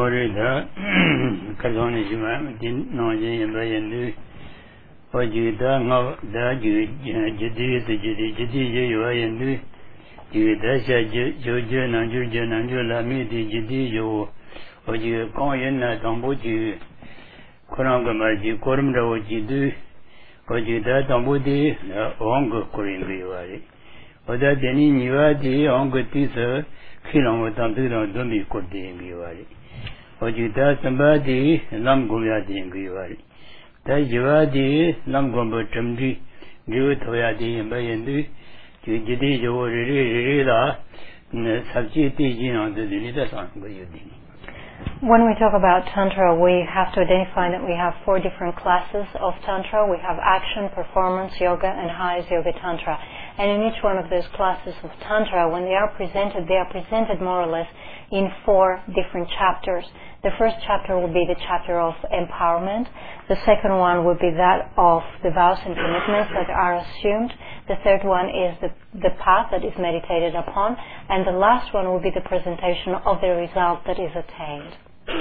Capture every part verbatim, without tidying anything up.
Orida Kazonishima didn't know Jay or you don't know that you did the Jidi you are in do you that's a Jojan and Jojan and Jolami the Jidi you or you go in at on board you Korangamaji Koramda what you do or you that on board the Ongo Koringi or that any new idea Ongo teaser Kilong with something don't be good in or you that somebody Lam Guyadi in Guari. That you are the Lam Gumbo Tumdi, give it Hoyadi and Bayandu, you did your Rila, Sabjiti on the Dinita song by you. When we talk about Tantra, we have to identify that we have four different classes of Tantra. We have action, performance, yoga, and highs yoga Tantra. And in each one of those classes of Tantra, when they are presented, they are presented more or less in four different chapters. The first chapter will be the chapter of empowerment. The second one will be that of the vows and commitments that are assumed. The third one is the, the path that is meditated upon. And the last one will be the presentation of the result that is attained.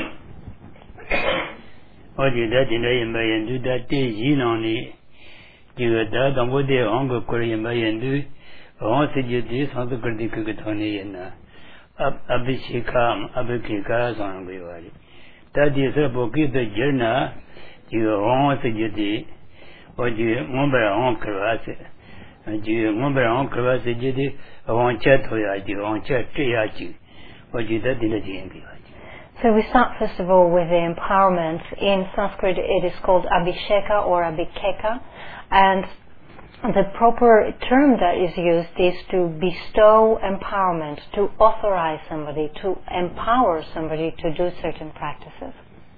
What you that in a do that day, you know, you had that on what they are Korean by and do. I want to do this on the critical Tony and Abishikam, Abikika, on Vivari. That is a book, the journal, you want to do the, or you remember on Kravasi, and you remember on Kravasi, Jidi, I want chat for you, I want chat to Yachi, or you that in the G M P. So we start first of all with the empowerment. In Sanskrit it is called Abhisheka or Abhikeka, and the proper term that is used is to bestow empowerment, to authorize somebody, to empower somebody to do certain practices.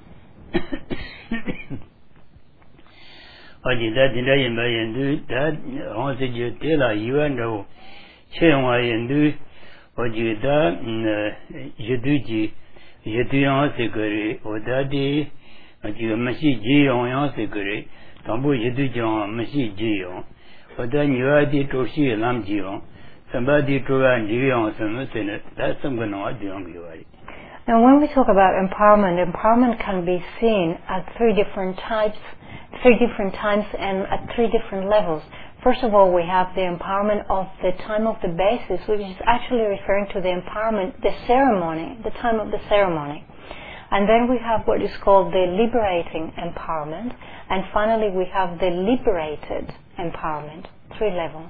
What did that delay in by and do that? Also, you tell you know, Chenway and do what you done, you do. Je suis en sécurité, au daddy, tu as machi Gion en sécurité, tambour je dis en machi Gion, au dernier a dit aussi l'âme Gion, somebody to run Gion, some that's something I do on you. Now, when we talk about empowerment, empowerment can be seen at three different types, three different times, and at three different levels. First of all, we have the empowerment of the time of the basis, which is actually referring to the empowerment, the ceremony, the time of the ceremony. And then we have what is called the liberating empowerment. And finally, we have the liberated empowerment, three levels.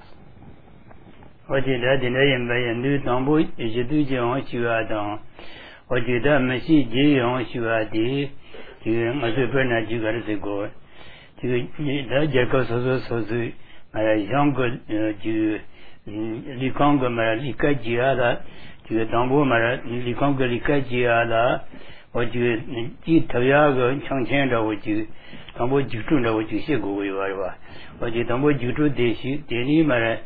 What did that in a way and do tambo is you do on you are down. What you done, Messi G on you are the, you must have been at you got to go. That Jacobs also. Younger to Likonga Mara Likajiada, to the Tambo Mara Likonga Likajiada, or to eat Tayago and Changchanda, which you Tambo Jutuna, which you say go away, or the Tambo Jutu Deshi, the Nimara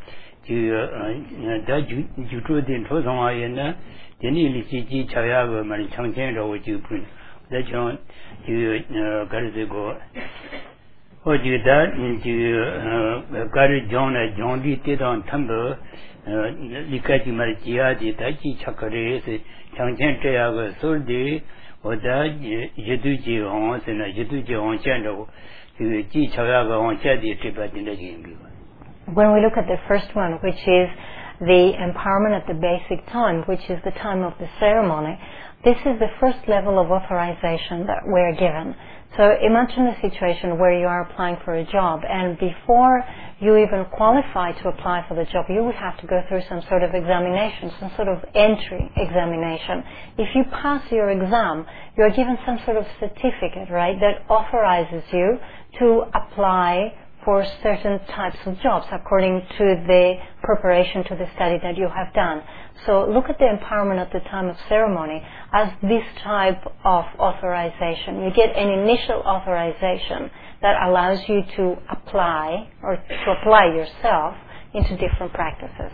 to that Jutu in Tosamayana, the Nili Tayago, Mara Changchanda, which you print. That's on to Garzago. What you done into Gary John at John D. did on Tumble, Likaji Maritia, the Tachi Chakare, Changchan Tayaga, Soldi, or that Yeduji on and a Yeduji on Chando, to G. Chayaga on Chadi Tibat in the game. When we look at the first one, which is the empowerment at the basic time, which is the time of the ceremony, this is the first level of authorization that we're given. So imagine a situation where you are applying for a job, and before you even qualify to apply for the job, you would have to go through some sort of examination, some sort of entry examination. If you pass your exam, you are given some sort of certificate, right, that authorizes you to apply for certain types of jobs according to the preparation to the study that you have done. So look at the empowerment at the time of ceremony as this type of authorization. You get an initial authorization that allows you to apply or to apply yourself into different practices.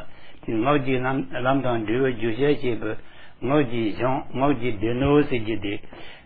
Ngoji Lam Lam Dang Dua Jusha Chip, Ngoji Jean, Ngoji Deno Sijidi,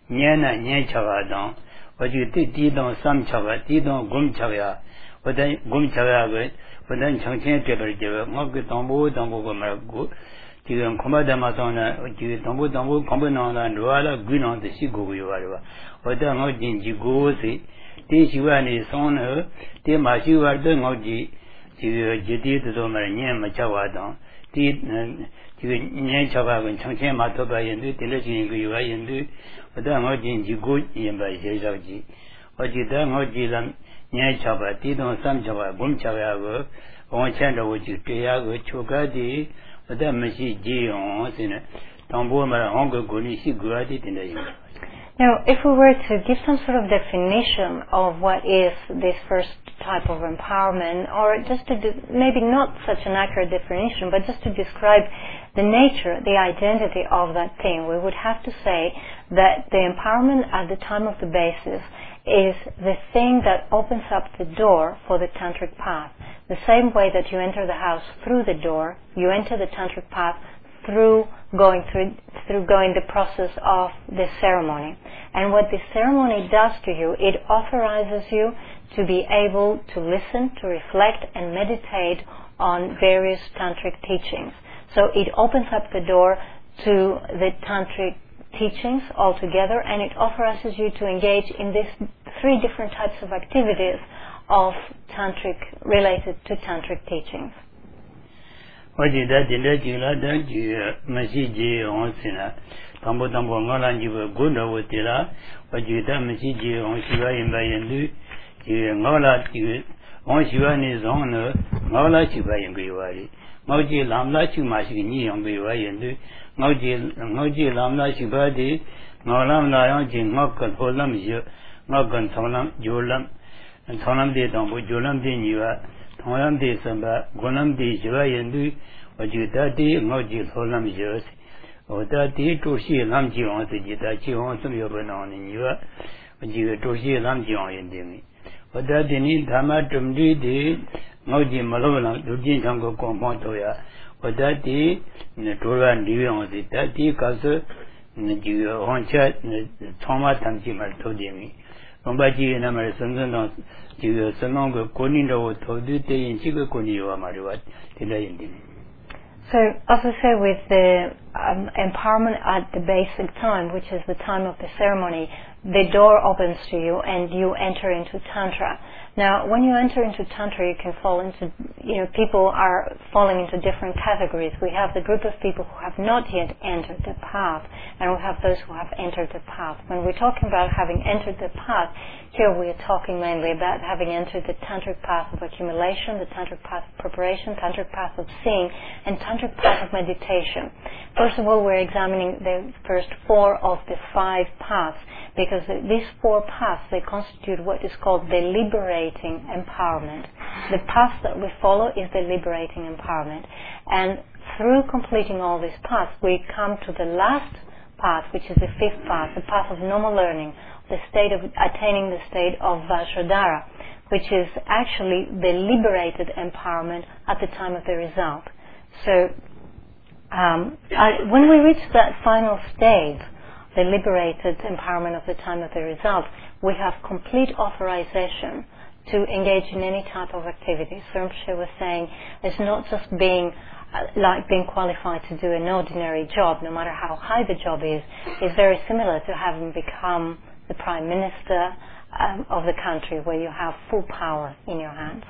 年呢年吃个当，我就对地当三吃个，地当公吃个，我等公吃个个，我等成天这边这个，我个当不当不个么个，这个恐怕他妈上呢，这个当不当不恐怕那那罗了鬼那的西国有是吧？我等我进去过去，第十万的上呢，第马十万的我去，这个这地这都么年么吃个当，第嗯。这个年吃个跟成天嘛头发人都顶着几个月人都，我等我进去过也把些手机，我记得我记得年吃个，地当三吃个，公吃个，我牵着我就这样个出个的，我等没去借用现在，当不嘛，我个国内是国外的顶着用。 Now, if we were to give some sort of definition of what is this first type of empowerment, or just to do, maybe not such an accurate definition, but just to describe the nature, the identity of that thing, we would have to say that the empowerment at the time of the basis is the thing that opens up the door for the tantric path. The same way that you enter the house through the door, you enter the tantric path through going through through going the process of the ceremony. And what the ceremony does to you, it authorizes you to be able to listen, to reflect and meditate on various tantric teachings. So it opens up the door to the tantric teachings altogether, and it authorizes you to engage in these three different types of activities of tantric related to tantric teachings. 我记得今天进来的就没时间我是呢，当不当不我那就不管着我的了，我觉得没时间我喜欢人白人的，就我那就我喜欢的上呢，我那喜欢人给我的，我就南那就嘛是你样给我人的，我就我就南那喜欢的，我那那样就我跟好那么些，我跟从那就那，从那的当不就那的你话。同样的什么，我们的这个人都，我觉得的我就从那么些，我的的主席他们希望自己的希望怎么样不能的，你说，我这个主席他们希望人的没，我的的呢他们针对的，我就没路了，都经常个光光头呀，我的的那主任利用的，的的告诉那这个黄车那长马他们起码头的没。我把这个那么深圳上这个深圳个国内的我投资对应这个国内有嘛的话，听得认定。 So, as I say, with the um, empowerment at the basic time, which is the time of the ceremony, the door opens to you and you enter into Tantra. Now, when you enter into Tantra, you can fall into, you know, people are falling into different categories. We have the group of people who have not yet entered the path, and we have those who have entered the path. When we're talking about having entered the path, here we are talking mainly about having entered the Tantric path of accumulation, the Tantric path of preparation, Tantric path of seeing, and Tantric path of meditation. First of all, we're examining the first four of the five paths, because these four paths, they constitute what is called the liberating empowerment. The path that we follow is the liberating empowerment. And through completing all these paths, we come to the last path, which is the fifth path, the path of normal learning, the state of attaining the state of Vajradhara, which is actually the liberated empowerment at the time of the result. So, um, I, when we reach that final stage, the liberated empowerment of the time of the result, we have complete authorization to engage in any type of activity. So Rinpoche was saying it's not just being uh, like being qualified to do an ordinary job, no matter how high the job is. It's very similar to having become the Prime Minister um, of the country, where you have full power in your hands.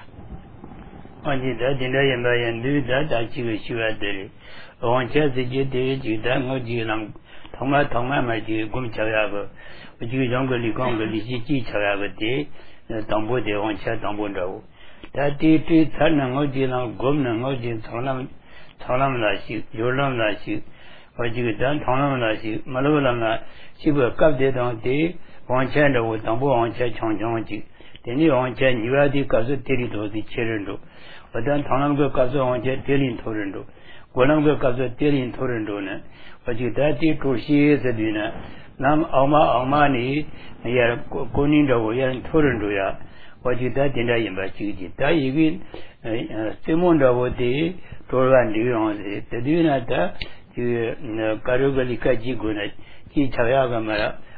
통마 통마 말지 곰차야고 우리 정글이 공글이 지지 차야고데 담보대 원차 담보라고 다디티 산는 어디나 곰는 어디 사람 사람라시 요람라시 어디가 단 통람라시 말로람라 시부 갑대던데 원차로 담보 원차 청정지 되니 원차 니와디 가서 데리도지 체른도 어떤 통람거 가서 원차 데린 토른도 원람거 가서 데린 토른도는 어디다디 도시에서는 남 엄마 엄마니 야 고닌도 야 토른도야 어디다 된다 임바지지 다 이게 세몬도 어디 돌아간 리용데 되디나다 그 가르글리까지 고네 이 차야가 말아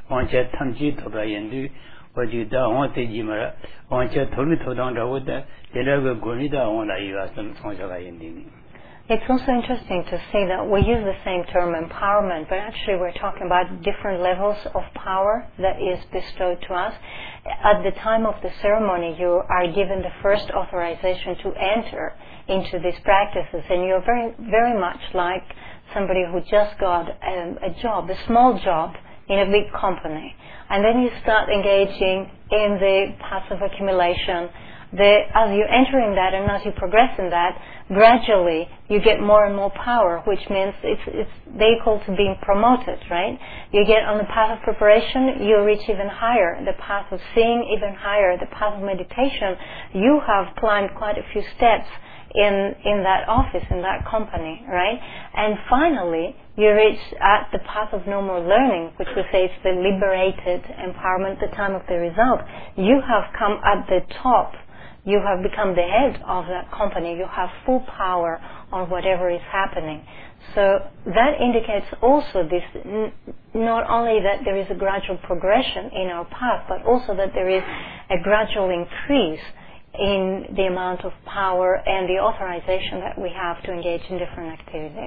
on chat Tamji Toba Yendu, what you da on the Jimara, on chat Tolu Todan Dawada, Delago Gorida on la U S and Sonjaga Yendi. It's also interesting to see that we use the same term empowerment, but actually we're talking about different levels of power that is bestowed to us. At the time of the ceremony, you are given the first authorization to enter into these practices, and you're very, very much like somebody who just got um, a job, a small job in a big company. And then you start engaging in the passive accumulation. The, as you enter in that and as you progress in that, gradually you get more and more power, which means it's, it's they equal to being promoted, right? You get on the path of preparation, you reach even higher. The path of seeing, even higher. The path of meditation, you have climbed quite a few steps in, in that office, in that company, right? And finally, you reach at the path of no more learning, which we say is the liberated empowerment, the time of the result. You have come at the top. You have become the head of that company. You have full power on whatever is happening. So that indicates also this, n- not only that there is a gradual progression in our path, but also that there is a gradual increase in the amount of power and the authorization that we have to engage in different activities.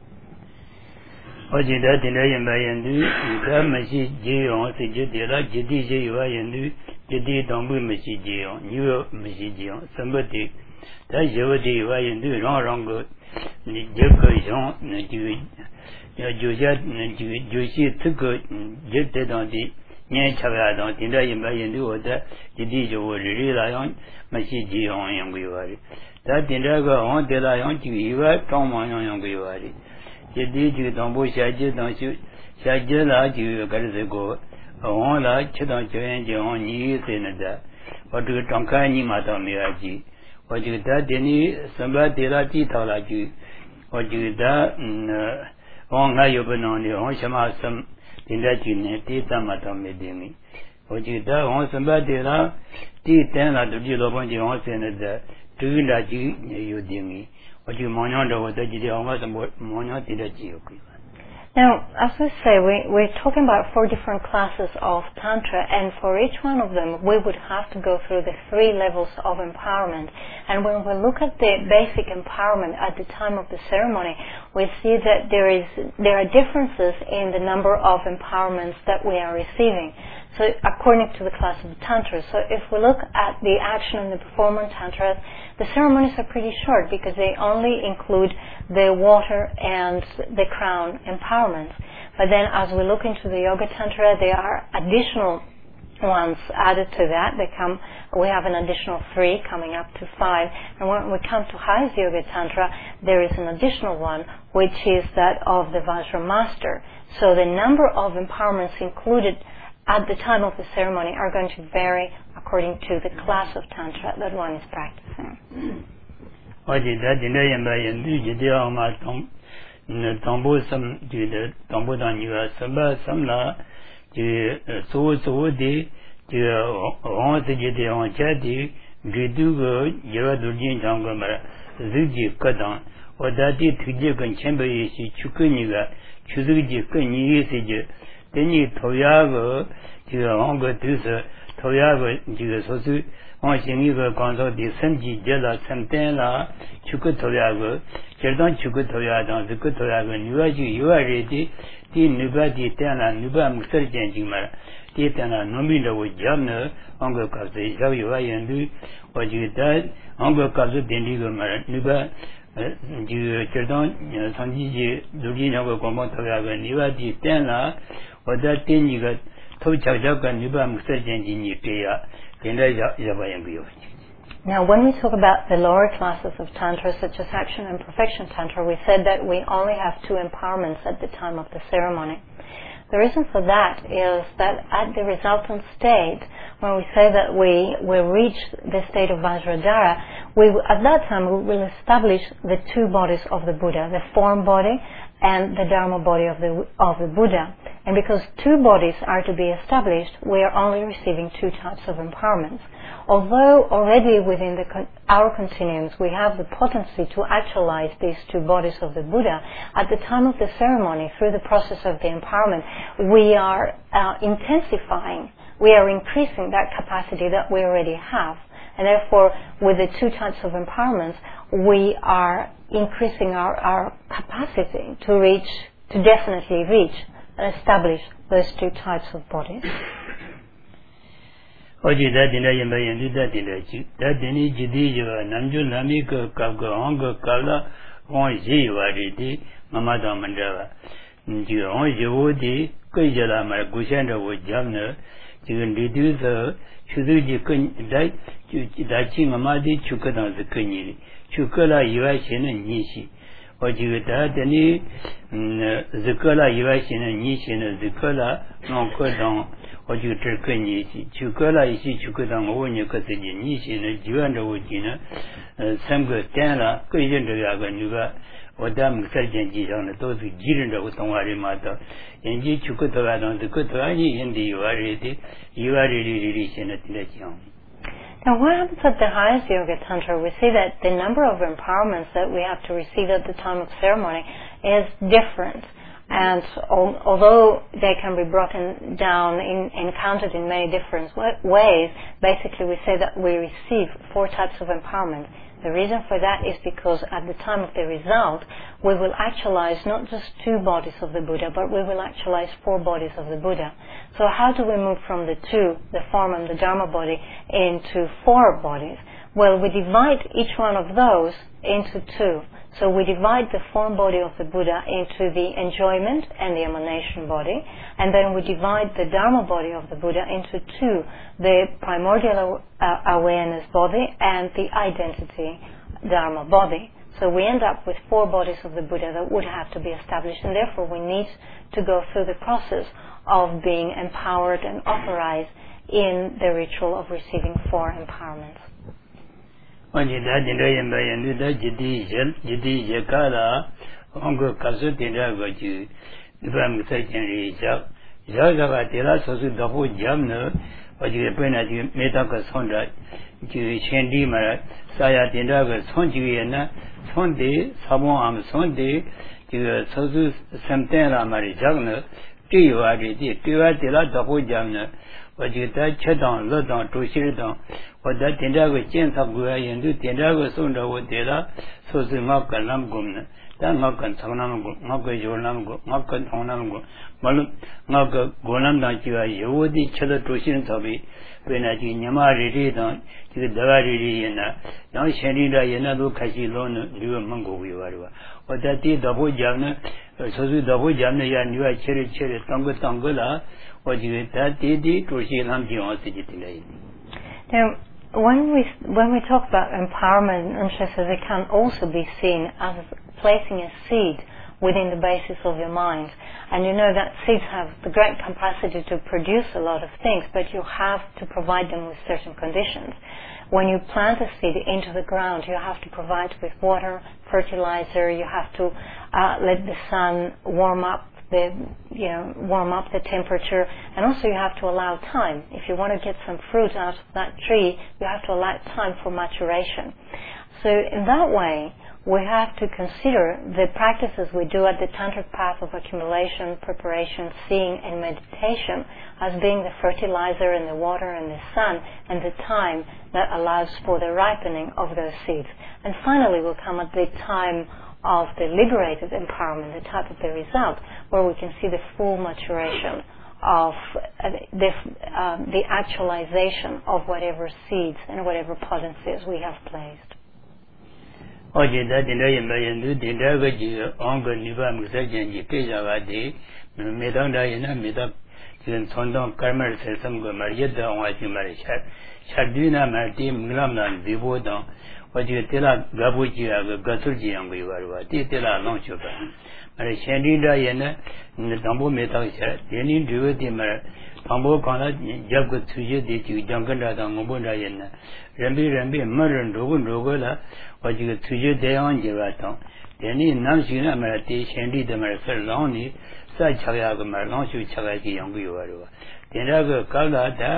Ojida Dinayan Bayandu, Ida Mashi Jion, Sijidila, Jidi Jiwa Yandu, Jidi Dombu Mashi Jion, New York Mashi Jion, somebody that Jodi Wayandu, Rango, Joko Jean, Jojat, Joshi took jetted on the Nyan Chavadon, Dinayan Bayandu, or that Jidi Jo rely on Mashi Jion Yanguari. That Dinaga on the Lion to Iwa, Tom Yanguari. Jadi juga tambu saja tambu saja lah juga kalau sego, orang lah cedang cedang jangan ni senada. Waktu tangkai ni mata meraji, waktu dah deni sambil terati thala ju, waktu dah orang ngayu benar ni orang sama sam tindak jenis tidak mata medeni. Waktu dah orang sambil terah tidak lah tu juga pun jangan senada, tu lah ju yudingi. Now, as we say, we, we're talking about four different classes of Tantra, and for each one of them, we would have to go through the three levels of empowerment. And when we look at the basic empowerment at the time of the ceremony, we see that there is there are differences in the number of empowerments that we are receiving. So, according to the class of Tantra. So, if we look at the action and the performance Tantras, the ceremonies are pretty short because they only include the water and the crown empowerments. But then as we look into the Yoga Tantra, there are additional ones added to that. They come, we have an additional three coming up to five. And when we come to Highest Yoga Tantra, there is an additional one, which is that of the Vajra Master. So the number of empowerments included at the time of the ceremony are going to vary according to the class of Tantra that one is practicing. Teni Toyago, Hongo Tusa, Toyago, Sosu, on Shinigo Gonzo, the Senji Jella, Santella, Chukutoyago, Cherdon Chukutoyadan, the Kutoyago, Nuaji, you are ready, the Nubati Tana, Nuba Muserjan Jimara, Titana, Nomino with Jamna, Hongo Kazi, Javi and do, what you did, Hongo Kazu, Dendigo Mara, Nuba. Du Cherdon, Sanji, Dugino, Gomotoyago, Nuati Tana, or that thing you got Tochaka, Nuba Muserjan Pia, Tenda Javayangu. Now, when we talk about the lower classes of Tantra, such as Action and Perfection Tantra, we said that we only have two empowerments at the time of the ceremony. The reason for that is that at the resultant state, when we say that we will reach the state of Vajradhara, we, at that time we will establish the two bodies of the Buddha, the form body and the Dharma body of the, of the Buddha. And because two bodies are to be established, we are only receiving two types of empowerments. although already within the con- our continuums we have the potency to actualize these two bodies of the Buddha, at the time of the ceremony, through the process of the empowerment, we are uh, intensifying, we are increasing that capacity that we already have. And therefore, with the two types of empowerments, we are increasing our, our capacity to reach, to definitely reach and establish those two types of bodies. Oji da dina yamba yandu da dina chi da dini jidi yuwa namju nami ka kapka onga kala on yi yuwa di di mamada mandawa ji on yiwu di kai jala mara gushanda wo jamna jigan di du sa shudu ji kan da da chi mamadi chukadang sa kanyi chukala yuwa shi na nishi oji da dini zikala yuwa shi na nishi na zikala nongkodang oju terkenyi si chukala isi chukadang onya kasiji nishi na jiwanda wojina samga tenla kujenda yaga nuga odam sarjan ji jang na tosu jirinda utongwari mata enji chukataga dang zikataga ni hindi yuwari di yuwari ri ri shena tindachiang. Now what happens at the highest Yoga Tantra? We see that the number of empowerments that we have to receive at the time of ceremony is different. And al- although they can be broken down in, and counted in many different w- ways, basically we say that we receive four types of empowerment. The reason for that is because at the time of the result, we will actualize not just two bodies of the Buddha, but we will actualize four bodies of the Buddha. So how do we move from the two, the form and the Dharma body, into four bodies? Well, we divide each one of those into two. So we divide the form body of the Buddha into the enjoyment and the emanation body, and then we divide the Dharma body of the Buddha into two, the primordial uh, awareness body and the identity Dharma body. So we end up with four bodies of the Buddha that would have to be established, and therefore we need to go through the process of being empowered and authorized in the ritual of receiving four empowerments. Onji da dinda yamba yandu da jidi jel jidi yakala ongo kasu dinda goju nipa misa jenri jak jak jaka tela sosu dahu jamna oji pena ji meta ka sonda ji shendi mara saya dinda ka sonji yana sonde sabon am sonde ji sosu samten la mari jakna tiwa ri ti tiwa tela dahu jamna oji da chedang lodang tushir oda tenda go chen sa gu ya yin du tenda go son da wo de la so se ma kan nam gum na da ma kan thang nam go ma go yo nam go ma kan thang nam go malum ma go go nam da ji wa yo di che da to shin sa bi pe na ji nyama ri ri da ji da ga ri ri yin na yang shen ri da yin na do kha shi lo na lu ma go wi wa ri wa oda ti da bo jam na so su da bo jam na ya ni wa che ri che ri tang go tang go la o ji da ti di to shi lam ji wa si ji ti lai. Now, when we when we talk about empowerment, Anshya says it can also be seen as placing a seed within the basis of your mind. And you know that seeds have the great capacity to produce a lot of things, but you have to provide them with certain conditions. When you plant a seed into the ground, you have to provide with water, fertilizer, you have to uh, let the sun warm up the, you know, warm up the temperature, and also you have to allow time. If you want to get some fruit out of that tree, you have to allow time for maturation. So in that way, we have to consider the practices we do at the tantric path of accumulation, preparation, seeing, and meditation as being the fertilizer and the water and the sun and the time that allows for the ripening of those seeds. And finally we'll come at the time of the liberated empowerment, the type of the result, where we can see the full maturation of uh, the, uh, the actualization of whatever seeds and whatever potencies we have placed. Oje da dinda yamba yandu dinda ga ji onga niba musa janji peja ga de medang da yana medang jin sondong karmar se sam go mar yedda onga ji mar shat shadina mar ti mlam nan bibo da oje tela gabu ji ga gasur ji yang go warwa ti tela long chu ba mar shendi da yana dambo medang shat yenin diwe ti mar pambo kana jab go tuje de ji janganda da ngbo da yana rambi rambi maran dogo dogo la oji tuje de yang je ba tong deni nam shi na ma te shendi de mar sar long ni sa chaya ga mar long shu chaya ji yang go yo wa den ra ga ka la da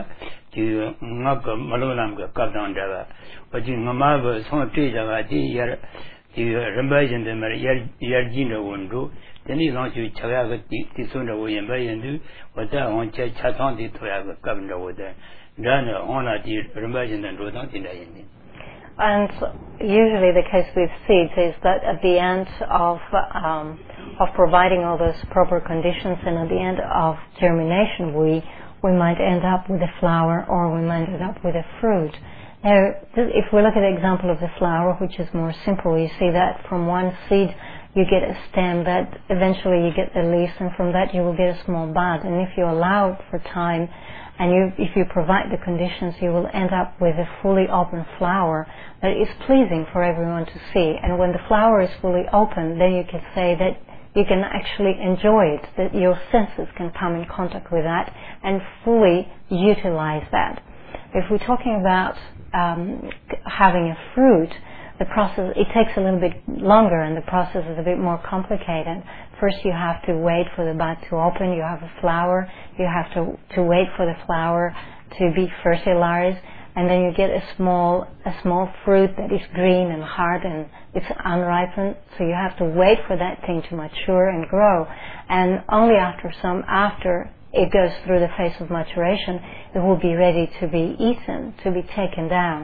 그 ngaka malonam ga kapdan da ba ji ngama ba so te ja ga ti yar ji ramba yin de mar yar yar ji no won do teni long chu cha ya ga ti ti so no yin ba yin du wa da on cha cha thong ti to ya ga kap no wo da da no on la ti ramba yin de do dang tin da yin ni. And usually the case with seeds is that at the end of um, of providing all those proper conditions and at the end of germination we we might end up with a flower or we might end up with a fruit. Now, if we look at the example of the flower, which is more simple, you see that from one seed you get a stem, that eventually you get the leaves, and from that you will get a small bud. And if you allow it for time, and you, if you provide the conditions, you will end up with a fully open flower that is pleasing for everyone to see. And when the flower is fully open, then you can say that you can actually enjoy it, that your senses can come in contact with that and fully utilize that. If we're talking about um, having a fruit, the process, it takes a little bit longer and the process is a bit more complicated. First you have to wait for the bud to open, you have a flower, you have to, to wait for the flower to be fertilized, and then you get a small a small fruit that is green and hard and it's unripened, so you have to wait for that thing to mature and grow, and only after some after it goes through the phase of maturation it will be ready to be eaten, to be taken down.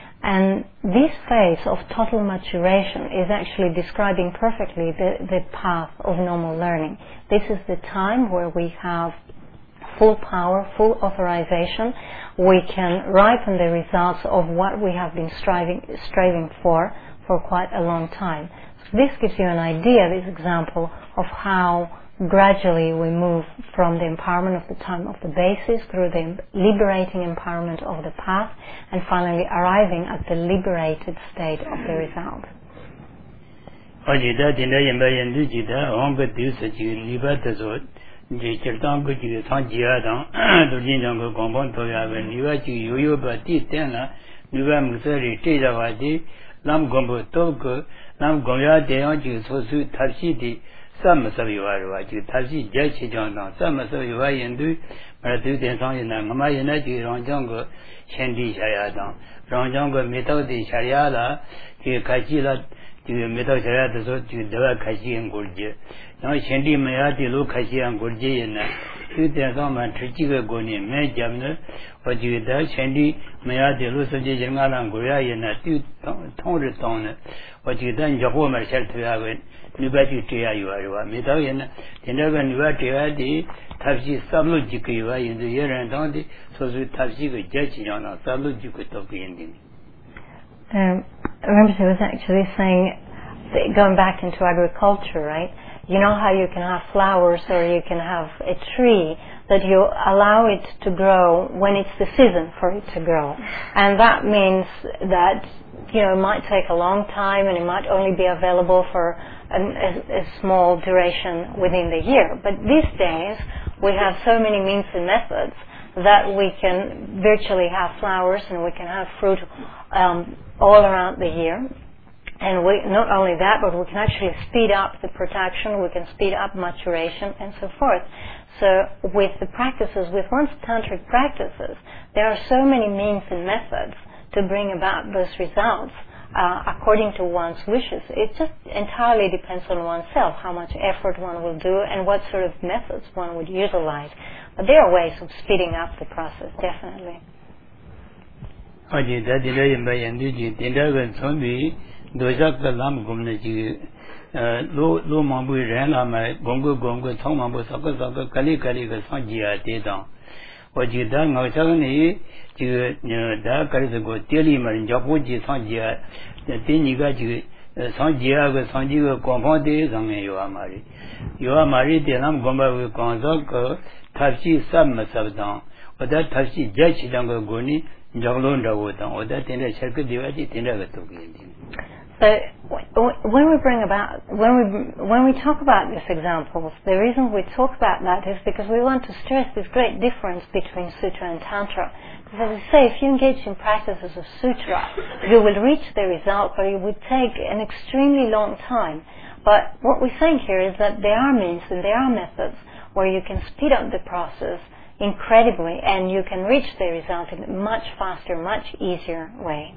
And this phase of total maturation is actually describing perfectly the, the path of normal learning. This is the time where we have full power, full authorization. We can ripen the results of what we have been striving, striving for for quite a long time. So this gives you an idea, this example, of how gradually we move from the empowerment of the time of the basis through the liberating empowerment of the path and finally arriving at the liberated state of the result. Some of you are to Tazi Jachi John, some of you are in do, but do the song in Mamayana, Ronjongo, Shendi Shayadan, Ronjongo, Metal de Shariala, to Kajila, to Metal Shariata, to the Kaji and Gurje. Now Shendi Mayati, look Kaji and Gurje, and to the song and Trichiga Goni, May Jamner, or to the Shendi Mayati, Lusaji Jangal and Guria, and a two toned tone, or to then Jahoma shall to have it. Nubati Tia, you are Mitayan, the never Nubati, Tashi Sablujika in the year and on the so with Tashi judging on a Sablujika of the ending. Um, Ramsey was actually saying, going back into agriculture, right? You know how you can have flowers or you can have a tree that you allow it to grow when it's the season for it to grow. And that means that, you know, it might take a long time and it might only be available for a, a, a small duration within the year. But these days, we have so many means and methods that we can virtually have flowers and we can have fruit um, all around the year. And we, not only that, but we can actually speed up the production, we can speed up maturation, and so forth. So with the practices, with one's tantric practices, there are so many means and methods to bring about those results uh, according to one's wishes. It just entirely depends on oneself, how much effort one will do and what sort of methods one would utilize. But there are ways of speeding up the process, definitely. Dojaka Lam Gumnaji, Lo Lo Mambu Rana, my Gongo Gongo, Tomambo Saka Saka, Kali Kali, Sanjia, Dedan. What you done, I tell me, to the Karizago, Telimar, Japoji, Sanjia, the thing you got you, Sanjia, Sanjia, Componde, and you are married. You are married, the Lam Gomba with Gonzaka, Tashi Sabma Sabdan, or that Tashi Jachi Dango Goni, Jaglonda Wotan, or that in a circuit divided in a So when we bring about, when we when we talk about these examples, the reason we talk about that is because we want to stress this great difference between Sutra and Tantra. Because as I say, if you engage in practices of Sutra, you will reach the result, but it would take an extremely long time. But what we're saying here is that there are means and there are methods where you can speed up the process incredibly, and you can reach the result in a much faster, much easier way.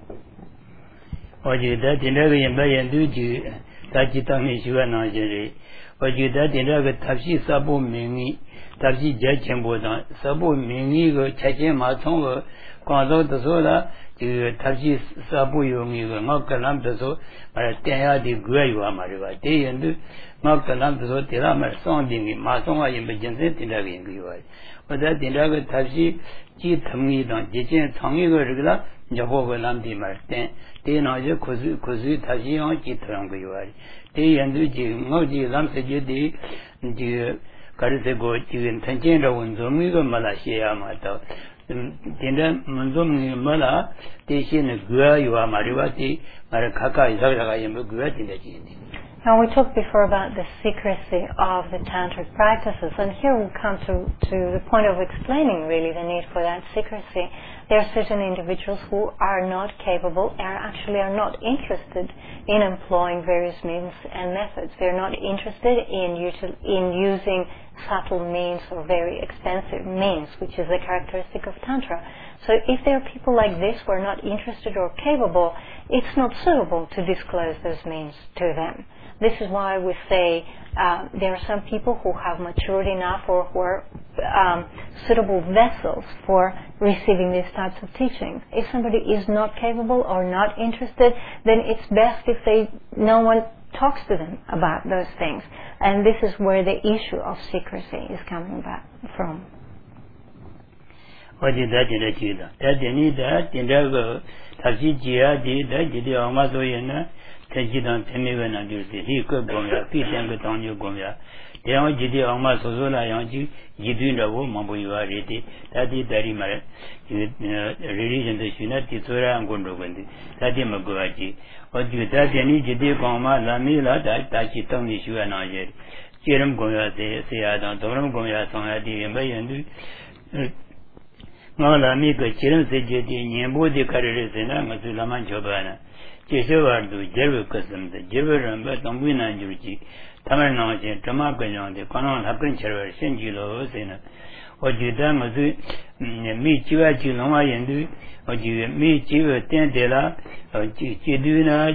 Oji da dinda ge yamba yandu ji da ji ta mi shuwa na jere. Oji da dinda ge tapsi sabo mingi tapsi ja chenpo da sabo mingi ge chache ma thong ge kwangzo de so da ji tapsi sabo yongi ge ngak kalam de so ma tenya di gwa yuwa ma ba de yandu ngak kalam de so tera ma song dingi ma song wa yamba jinse dinda ge yangi yuwa. Oda dinda ge tapsi ji thamgi da ji chen thangi ge rigla jabo ge lam di ma ten te na je kuzu kuzu taji yang ji thang ge yuari te yandu ji ngo ji lam se je de ji kar se go ji tan chen ra won zo mi ge ma la xie ya ma ta den de mun zo mi ma la te xie ne gua yuwa ma ri wa ti ma ra kha ka sa ga yam gua tin de ji ni. Now we talked before about the secrecy of the tantric practices, and here we come to, to the point of explaining really the need for that secrecy. There are certain individuals who are not capable, are actually are not interested in employing various means and methods. They're not interested in, util, in using subtle means or very expensive means, which is a characteristic of Tantra. So if there are people like this who are not interested or capable, it's not suitable to disclose those means to them. This is why we say uh, there are some people who have matured enough or who are um, suitable vessels for receiving these types of teachings. If somebody is not capable or not interested, then it's best if they no one talks to them about those things. And this is where the issue of secrecy is coming back from. What did that in the Chida? That they need that in the Taji Jia did that, did the Amazoyana. Tajidan Temivana Duty, he could go ya, Pete and Gatonio Gomia. They are Jidi Alma Sozola Yanji, Jidunda Mambo you are ready, that is very much religion the Shinati Sura and Gondogundi, that is Maguaji. What you that any Jidi Goma, Lamila, that Tachi Tony Shu and Ayer. Jerem Goya, they say, I don't know Goya, Son Adi, and Bayandu. Mala Mika, Chiran Sejeti, Nyambo de Carresena, Mazulaman Jobana. Chesevardu, Jerve Custom, the Jerve Tambina Juji, Tamarnaji, Tamakajan, the Conan Hakan Cherver, Senjilo, Sena, or Judamazu, me Chivachi Loma Yendu, or me Chiva Tentela, or Chiduna,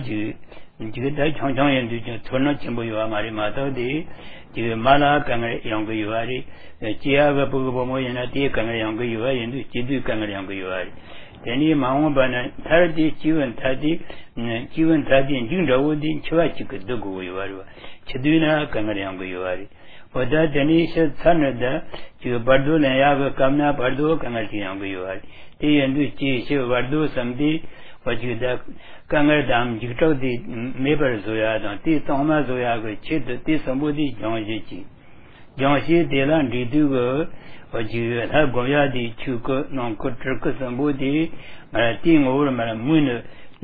Juda Chongchong and Turno Chimbo Marimato de Mala Kangar Younger Yuari, Chiava Pugomo Yanati Kangar Younger Yuari, and Chidu Kangar Younger Yuari. Any Mahomban thirty, two and thirty, two and thirty, and Junda would in Chuachi could do go you are. Chiduna, Kamariango you are. For that, any said Sanada, to Bardo and Yaga Kamna, Bardo, Kamariango you are. They and do Chi, Bardo, someday, what you da Kangadam, you told the Maber Zoya, T. Thomas Zoya, Chit, T. somebody, John Jichi. John Shi, Delan, Didugo. Or you have Goya di Chuko, non Kotraka Sambodi, Marating over Maramuna,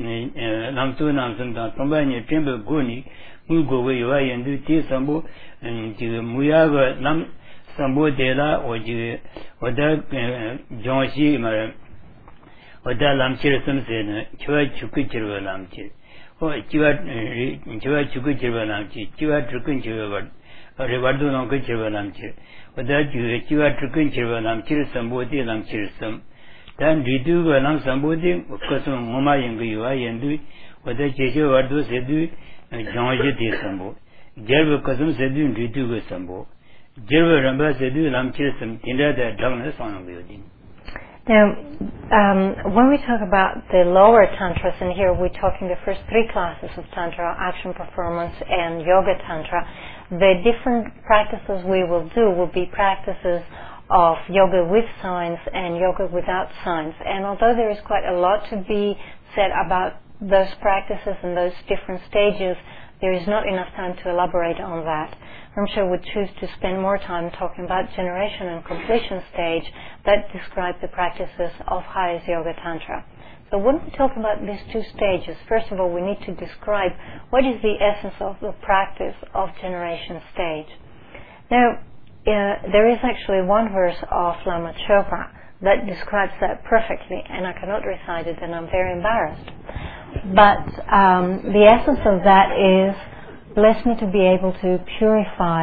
Lamsu Namson, Tombani, Timber Guni, Mugo Way and do tea sambo, and to Muyava Lam Sambo de la, or you, or that John Shi, or that Lamchir Samson, Chua Chukuchir Lamchir, or Chua Chukuchir Lamchir, Chua Chukuchir, or Rivado non Kuchir Lamchir. But that you are tricking Chiranam Chirisambodi, Lam Chirisam. Then redo Lam Sambodi, of course, Moma Yangu and do, what the Checho Vardo said, John Jeti Sambo. Jerva Kasum said, redo Sambo. Jerva Ramba said, Lam Chirisam, in that darkness on building. Now, um, when we talk about the lower tantras, and here we're talking the first three classes of tantra, action, performance, and yoga tantra, the different practices we will do will be practices of yoga with signs and yoga without signs. And although there is quite a lot to be said about those practices and those different stages, there is not enough time to elaborate on that. Rinpoche would choose to spend more time talking about generation and completion stage that describe the practices of highest yoga tantra. So when we talk about these two stages, first of all we need to describe what is the essence of the practice of generation stage. Now, uh, there is actually one verse of Lama Chopra that describes that perfectly, and I cannot recite it and I'm very embarrassed. But um, the essence of that is, bless me to be able to purify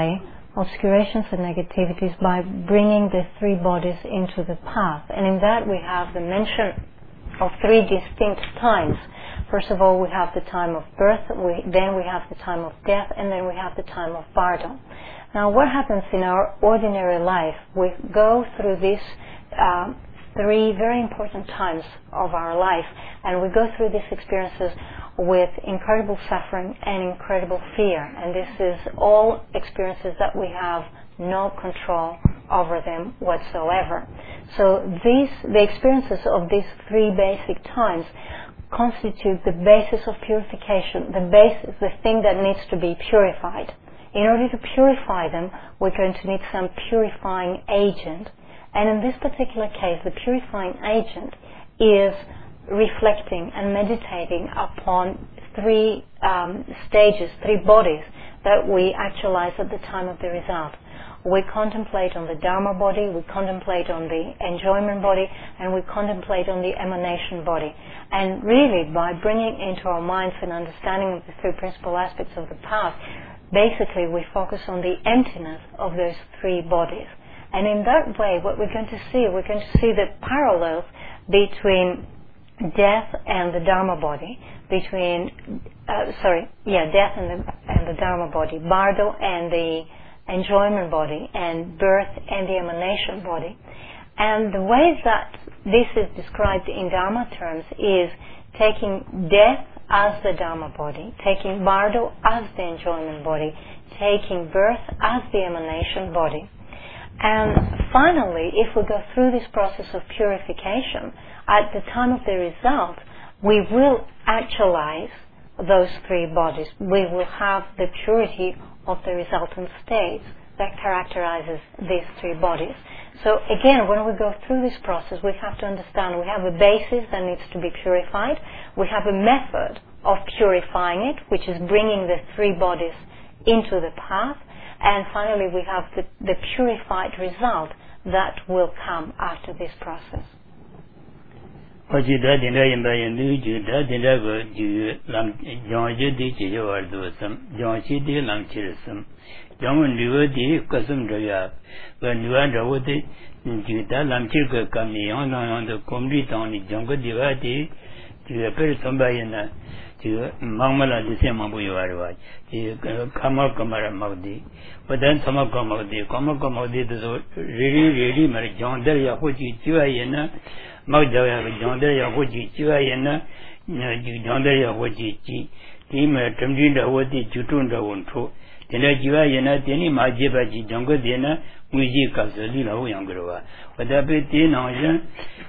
obscurations and negativities by bringing the three bodies into the path. And in that we have the mention of three distinct times. First of all, we have the time of birth, we, then we have the time of death, and then we have the time of bardo. Now, what happens in our ordinary life? We go through these uh, three very important times of our life, and we go through these experiences with incredible suffering and incredible fear. And this is all experiences that we have no control over them whatsoever. So these, the experiences of these three basic times constitute the basis of purification, the basis, the thing that needs to be purified. In order to purify them, we're going to need some purifying agent. And in this particular case, the purifying agent is reflecting and meditating upon three um, stages, three bodies that we actualize at the time of the result. We contemplate on the Dharma body, we contemplate on the enjoyment body, and we contemplate on the emanation body. And really, by bringing into our minds an understanding of the three principal aspects of the path, basically we focus on the emptiness of those three bodies. And in that way, what we're going to see, we're going to see the parallels between death and the Dharma body, between, uh, sorry, yeah, death and the, and the Dharma body, bardo and the enjoyment body, and birth and the emanation body. And the way that this is described in Dharma terms is taking death as the Dharma body, taking bardo as the enjoyment body, taking birth as the emanation body. And finally, if we go through this process of purification, at the time of the result, we will actualize those three bodies. We will have the purity of the resultant states that characterizes these three bodies. So again, when we go through this process, we have to understand we have a basis that needs to be purified. We have a method of purifying it, which is bringing the three bodies into the path. And finally, we have the, the purified result that will come after this process. Ojida dinda yimba yindu juda dinda go ju lam jongje di ji yo ar do sam jongchi di lam chir sam jong niwa di kasum do ya ba niwa do de juda lam chir ko kam ni yong yong de komri tong ni jong go di wa di ju per somba yina ju mangmala di se mambu yo ar wa ji kama kamara magdi wadan sama kama di kama kama di do riri riri mar jong der ya ho ji ji wa yina Magdaya Jonder Yahoji Chiayana Jonder Yahoji Chi Team Tamdinda Wati Chutunda Wonto Tena Chiayana Teni Majibaji Jonga Dena Muji Kasalina Yangrova Wadape Tina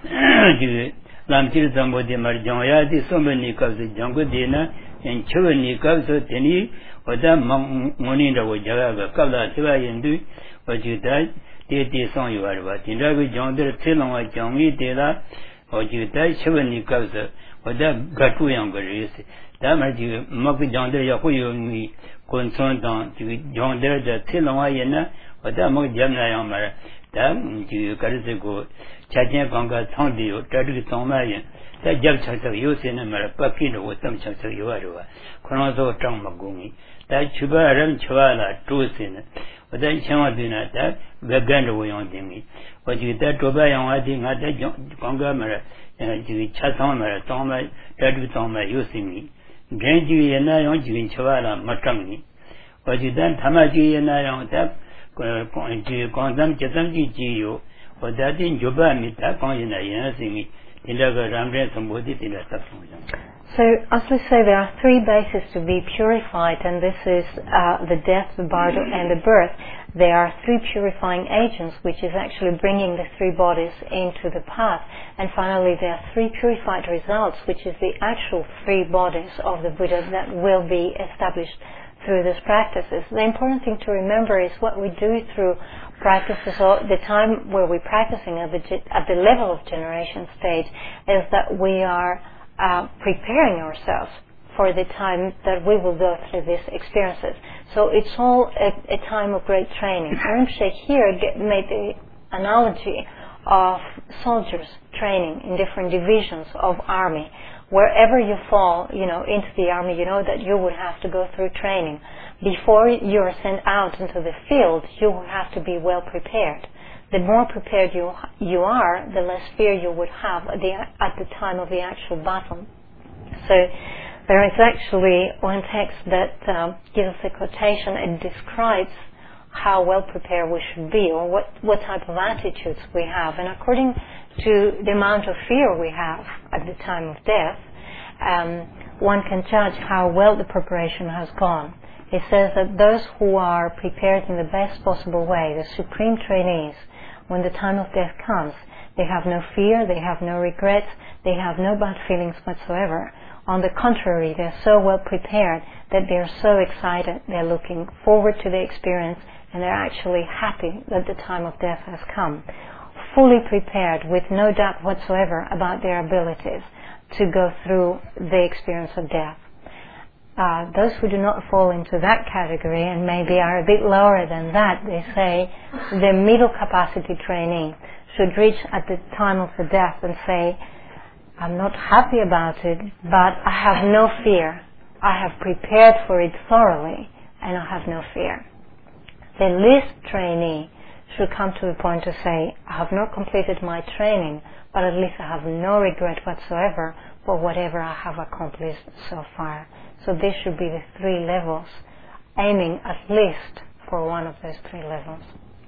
Lamtir Sambo de Marjaya di Somani Kasu Jonga Dena and Chuvani Kasu Teni Wada Moninda Wajaga Kala Chiayandu Wajutai Tete Son you are what in Ravi Jonder Tilon Jongi Dela or you die seven Kasa or that Gatu younger is that you Maki Jonder Yahu me concerned on to Jonder the Tilon or that Mok Jamna Yamara that you Karasego Chajan Ganga Tondi or Tadu Tomayan that Jab Chasa Yosin and Marapakino with some Chasa Yuarua Konozo Tangmagumi that Chuba Ram Chuala Tusin. But then Chama do not that, Vaganda way on me. But you that to buy on I think I that Congamera and you Chatomera, Toma, Tadu Toma using me. Genji and I on you in Chavala, Matami. But you then Tamaji and I on that, Kondam Chatamji Gio, or that in Juba me tap on in a Yanasimi, in the Rambre somebody in the Saffron. So, as we say, there are three bases to be purified, and this is uh, the death, the bardo, and the birth. There are three purifying agents, which is actually bringing the three bodies into the path. And finally, there are three purified results, which is the actual three bodies of the Buddha that will be established through these practices. The important thing to remember is what we do through practices, or the time where we're practicing at the, at the level of generation stage, is that we are Uh, preparing ourselves for the time that we will go through these experiences. So it's all a, a time of great training. Rinpoche here get, made the analogy of soldiers training in different divisions of army, wherever you fall, you know, into the army, you know that you would have to go through training. Before you are sent out into the field, you will have to be well prepared. The more prepared you you are, the less fear you would have at the, at the time of the actual battle. So there is actually one text that um, gives us a quotation and describes how well prepared we should be, or what, what type of attitudes we have. And according to the amount of fear we have at the time of death, um, one can judge how well the preparation has gone. It says that those who are prepared in the best possible way, the supreme trainees, when the time of death comes, they have no fear, they have no regrets, they have no bad feelings whatsoever. On the contrary, they're so well prepared that they're so excited, they're looking forward to the experience, and they're actually happy that the time of death has come. Fully prepared, with no doubt whatsoever about their abilities to go through the experience of death. Uh, those who do not fall into that category and maybe are a bit lower than that, they say the middle capacity trainee should reach at the time of the death and say, I'm not happy about it, but I have no fear. I have prepared for it thoroughly, and I have no fear. The least trainee should come to the point to say, I have not completed my training, but at least I have no regret whatsoever for whatever I have accomplished so far. So this should be the three levels, aiming at least for one of those three levels.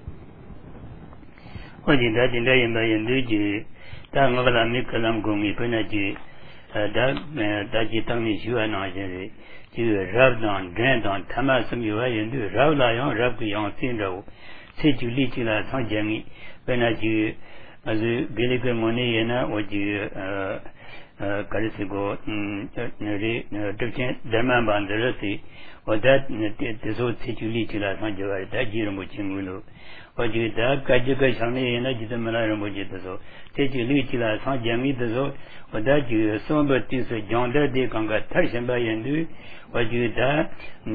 Karisigo, Neri, Dutchin, Derman Banderasi, or that Tiso Tituli Chila Sanjava, that Jiramuchimulu, or you that Kajuka Shani and Ajitamalaro Mujitaso, Tituli Chila Sanjami Taso, or that you somber Tisa John de Conga Tarshamba Yendu, or you that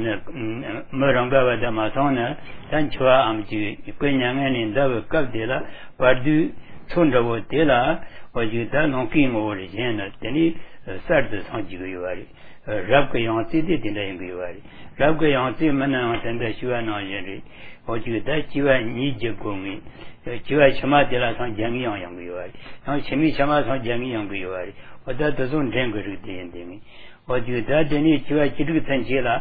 Murangava Damasona, Tanchua Amji, Quenyang in Dava Kapdela, Padu Tundawo Dela. Or you done on King or Regina, then he started on Juari. Rabka City delaying Juari. Rabka Yanti Mana and the Shuana Yeri. Or you that you are Nijagumi. Chua Shama de la San Jangi on Juari. Now Shimi Shama on Jangi on Juari. Or that does not jangle with the ending. Or you that any Chua Chidu Tangela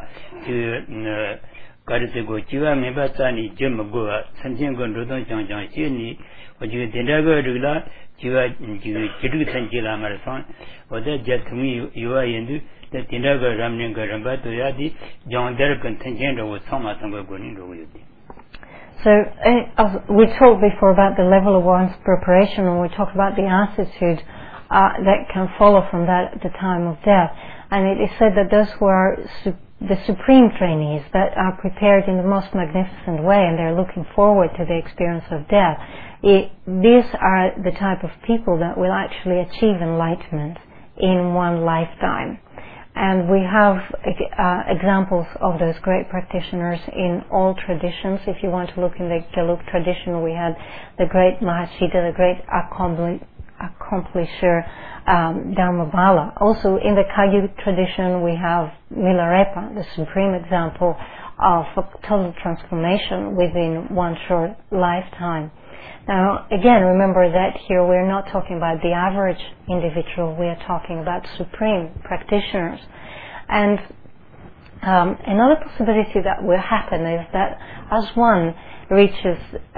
to Karisigo Chua Mebatani, Jim Goa, Sanjingo Rodon Janjan Chini, or you did never regular. You are Chidu Sanjila Marathon, or that just me you are in the Tinaga Ramning Rambato Yadi, John Derek and Tangendo was Thomas and going with you. So, uh, we talked before about the level of one's preparation, and we talked about the attitude uh, that can follow from that at the time of death. And it is said that those who are su- the supreme trainees that are prepared in the most magnificent way, and they're looking forward to the experience of death, It, these are the type of people that will actually achieve enlightenment in one lifetime. And we have uh, examples of those great practitioners in all traditions. If you want to look in the Gelug tradition, we had the great Mahasiddha, the great accompli- accomplisher um, Dharmabala. Also in the Kagyu tradition, we have Milarepa, the supreme example of total transformation within one short lifetime. Now, again, remember that here we're not talking about the average individual, we are talking about supreme practitioners. And um, another possibility that will happen is that as one reaches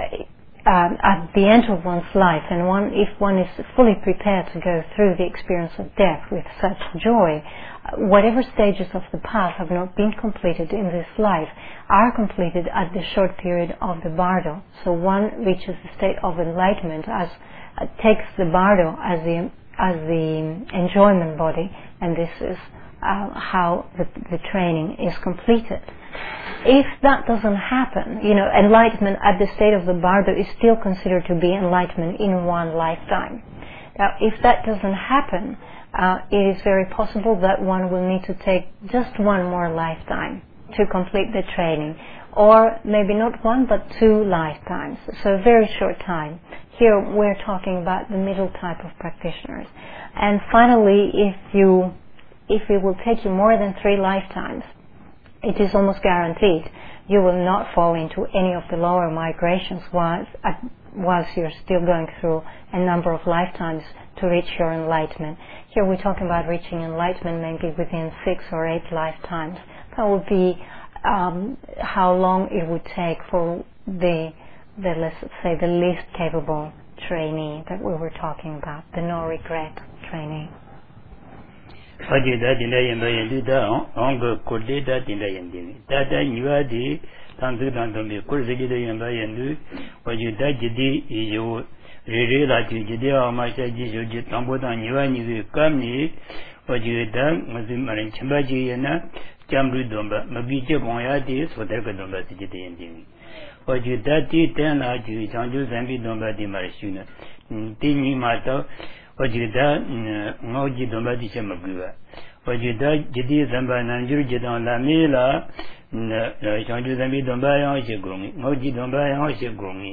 uh, at the end of one's life, and one, if one is fully prepared to go through the experience of death with such joy, whatever stages of the path have not been completed in this life are completed at the short period of the bardo. So one reaches the state of enlightenment, as uh, takes the bardo as the as the enjoyment body, and this is uh, how the, the training is completed. If that doesn't happen, you know, enlightenment at the state of the bardo is still considered to be enlightenment in one lifetime. Now, if that doesn't happen, Uh, it is very possible that one will need to take just one more lifetime to complete the training, or maybe not one but two lifetimes, so a very short time. Here we're talking about the middle type of practitioners. And finally, if you if it will take you more than three lifetimes, it is almost guaranteed you will not fall into any of the lower migrations whilst, uh, whilst you're still going through a number of lifetimes to reach your enlightenment. Here we're talking about reaching enlightenment maybe within six or eight lifetimes. That would be um, how long it would take for the, the, let's say, the least capable trainee that we were talking about, the no regret trainee. Haji da dinda yin ba yin du da on go ko de da dinda yin din da da nyua di tan du dan do me ko ze de yin ba yin du wa ju da ji di yo re re la ji ji de ma sha ji jo ji tan bo dan nyua ni ge kam ni wa ju da ma zi ma ren chim ba ji yin na jam ru do ba ma bi je bon ya di so de ga do ba ji de yin din wa ju da ti tan la ju chang ju san bi do ba di ma shu na ti ni ma to Wajida Ngoji Domba di Chamaguva. Wajida Jidi Zamba Nanjur Jidan Lamila Chanju Zambi Domba Yang Shigungi, Ngoji Domba Yang Shigungi.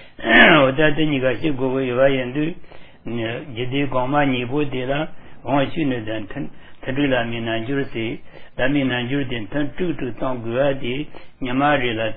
Odata Nigashi Gogo Yayendu Jidi Goma Nibu Dila, Washinu Dan Tadula Minanjur Si, Lami Nanjur Din Tantu to Tanguadi, Yamarila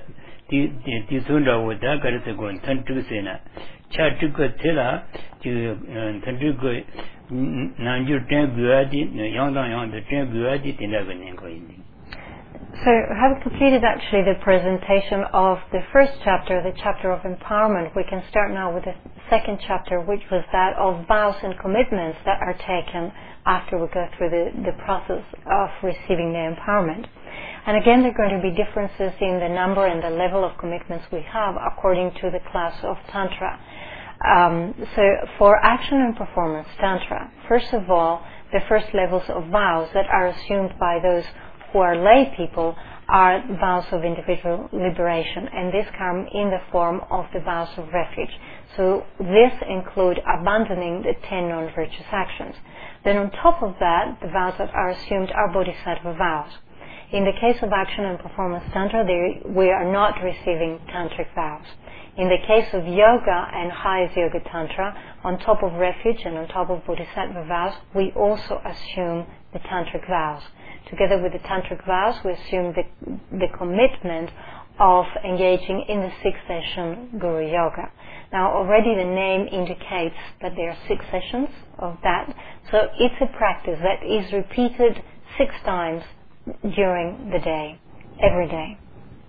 Tisunda Wada Karasagon Tantu Sena. Chatuka Tela to Tantuka Nanjur Ten Guadi, Yondan Yon the Ten Guadi, Tindagan. So, having completed actually the presentation of the first chapter, the chapter of empowerment, we can start now with the second chapter, which was that of vows and commitments that are taken after we go through the, the process of receiving the empowerment. And again, there are going to be differences in the number and the level of commitments we have according to the class of Tantra. Um, so for action and performance Tantra, first of all, the first levels of vows that are assumed by those who are lay people are vows of individual liberation, and these come in the form of the vows of refuge. So this include abandoning the ten non-virtuous actions. Then on top of that, the vows that are assumed are bodhisattva vows. In the case of action and performance Tantra, they, we are not receiving tantric vows. In the case of yoga and highest yoga Tantra, on top of refuge and on top of bodhisattva vows, we also assume the tantric vows. Together with the tantric vows, we assume the, the commitment of engaging in the six session Guru Yoga. Now already the name indicates that there are six sessions of that, so it's a practice that is repeated six times during the day, every day.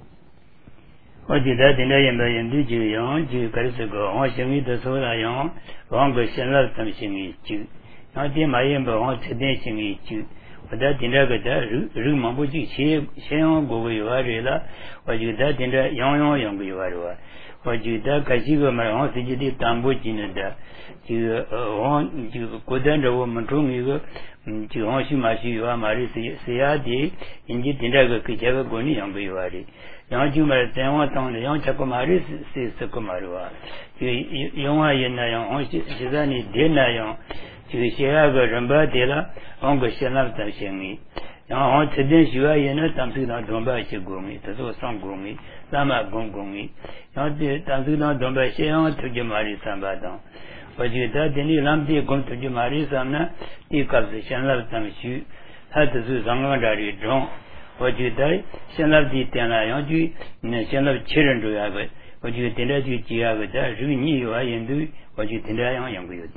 Wajida dinda yin ba yin du ju yang ju karisa go wang shingi da so la yang wang go shen la tam shingi ju yang di ma yin ba wang tsiden shingi ju wada dinda ga da ru ma bu ju shen yang go go yuwa re la wajida dinda yang yang yang go yuwa re wa wajida kashi go ma wang si ji di tambo ji na da ju wang ju ko dan da wo ma chung yi go ju wang shi ma shi yuwa ma re si ya di yin ji dinda ga ki ja ga go ni yang go yuwa re yang ju ma ten wa tong de yang cha ko ma ri si se ko ma ri wa ju yong wa yin na yang ong shi shi za ni de na yang ju xie ya ge ren ba de la ong ge xian la ta xian ni yang ong che den xu ya yin na tam su na dong ba xie gong ni de zuo sang gong ni la ma gong gong ni yang de tam su na dong ba xie yang tu ji ma ri san ba dong wa ju da de ni lam de gong tu ji ma ri san na ti ka se xian la tam xu ha de zu zang ga da ri zhong我觉得现在的电脑上就那现在七人左右个，我就电脑就几个的，如果你有啊印度，我就电脑上用过有的。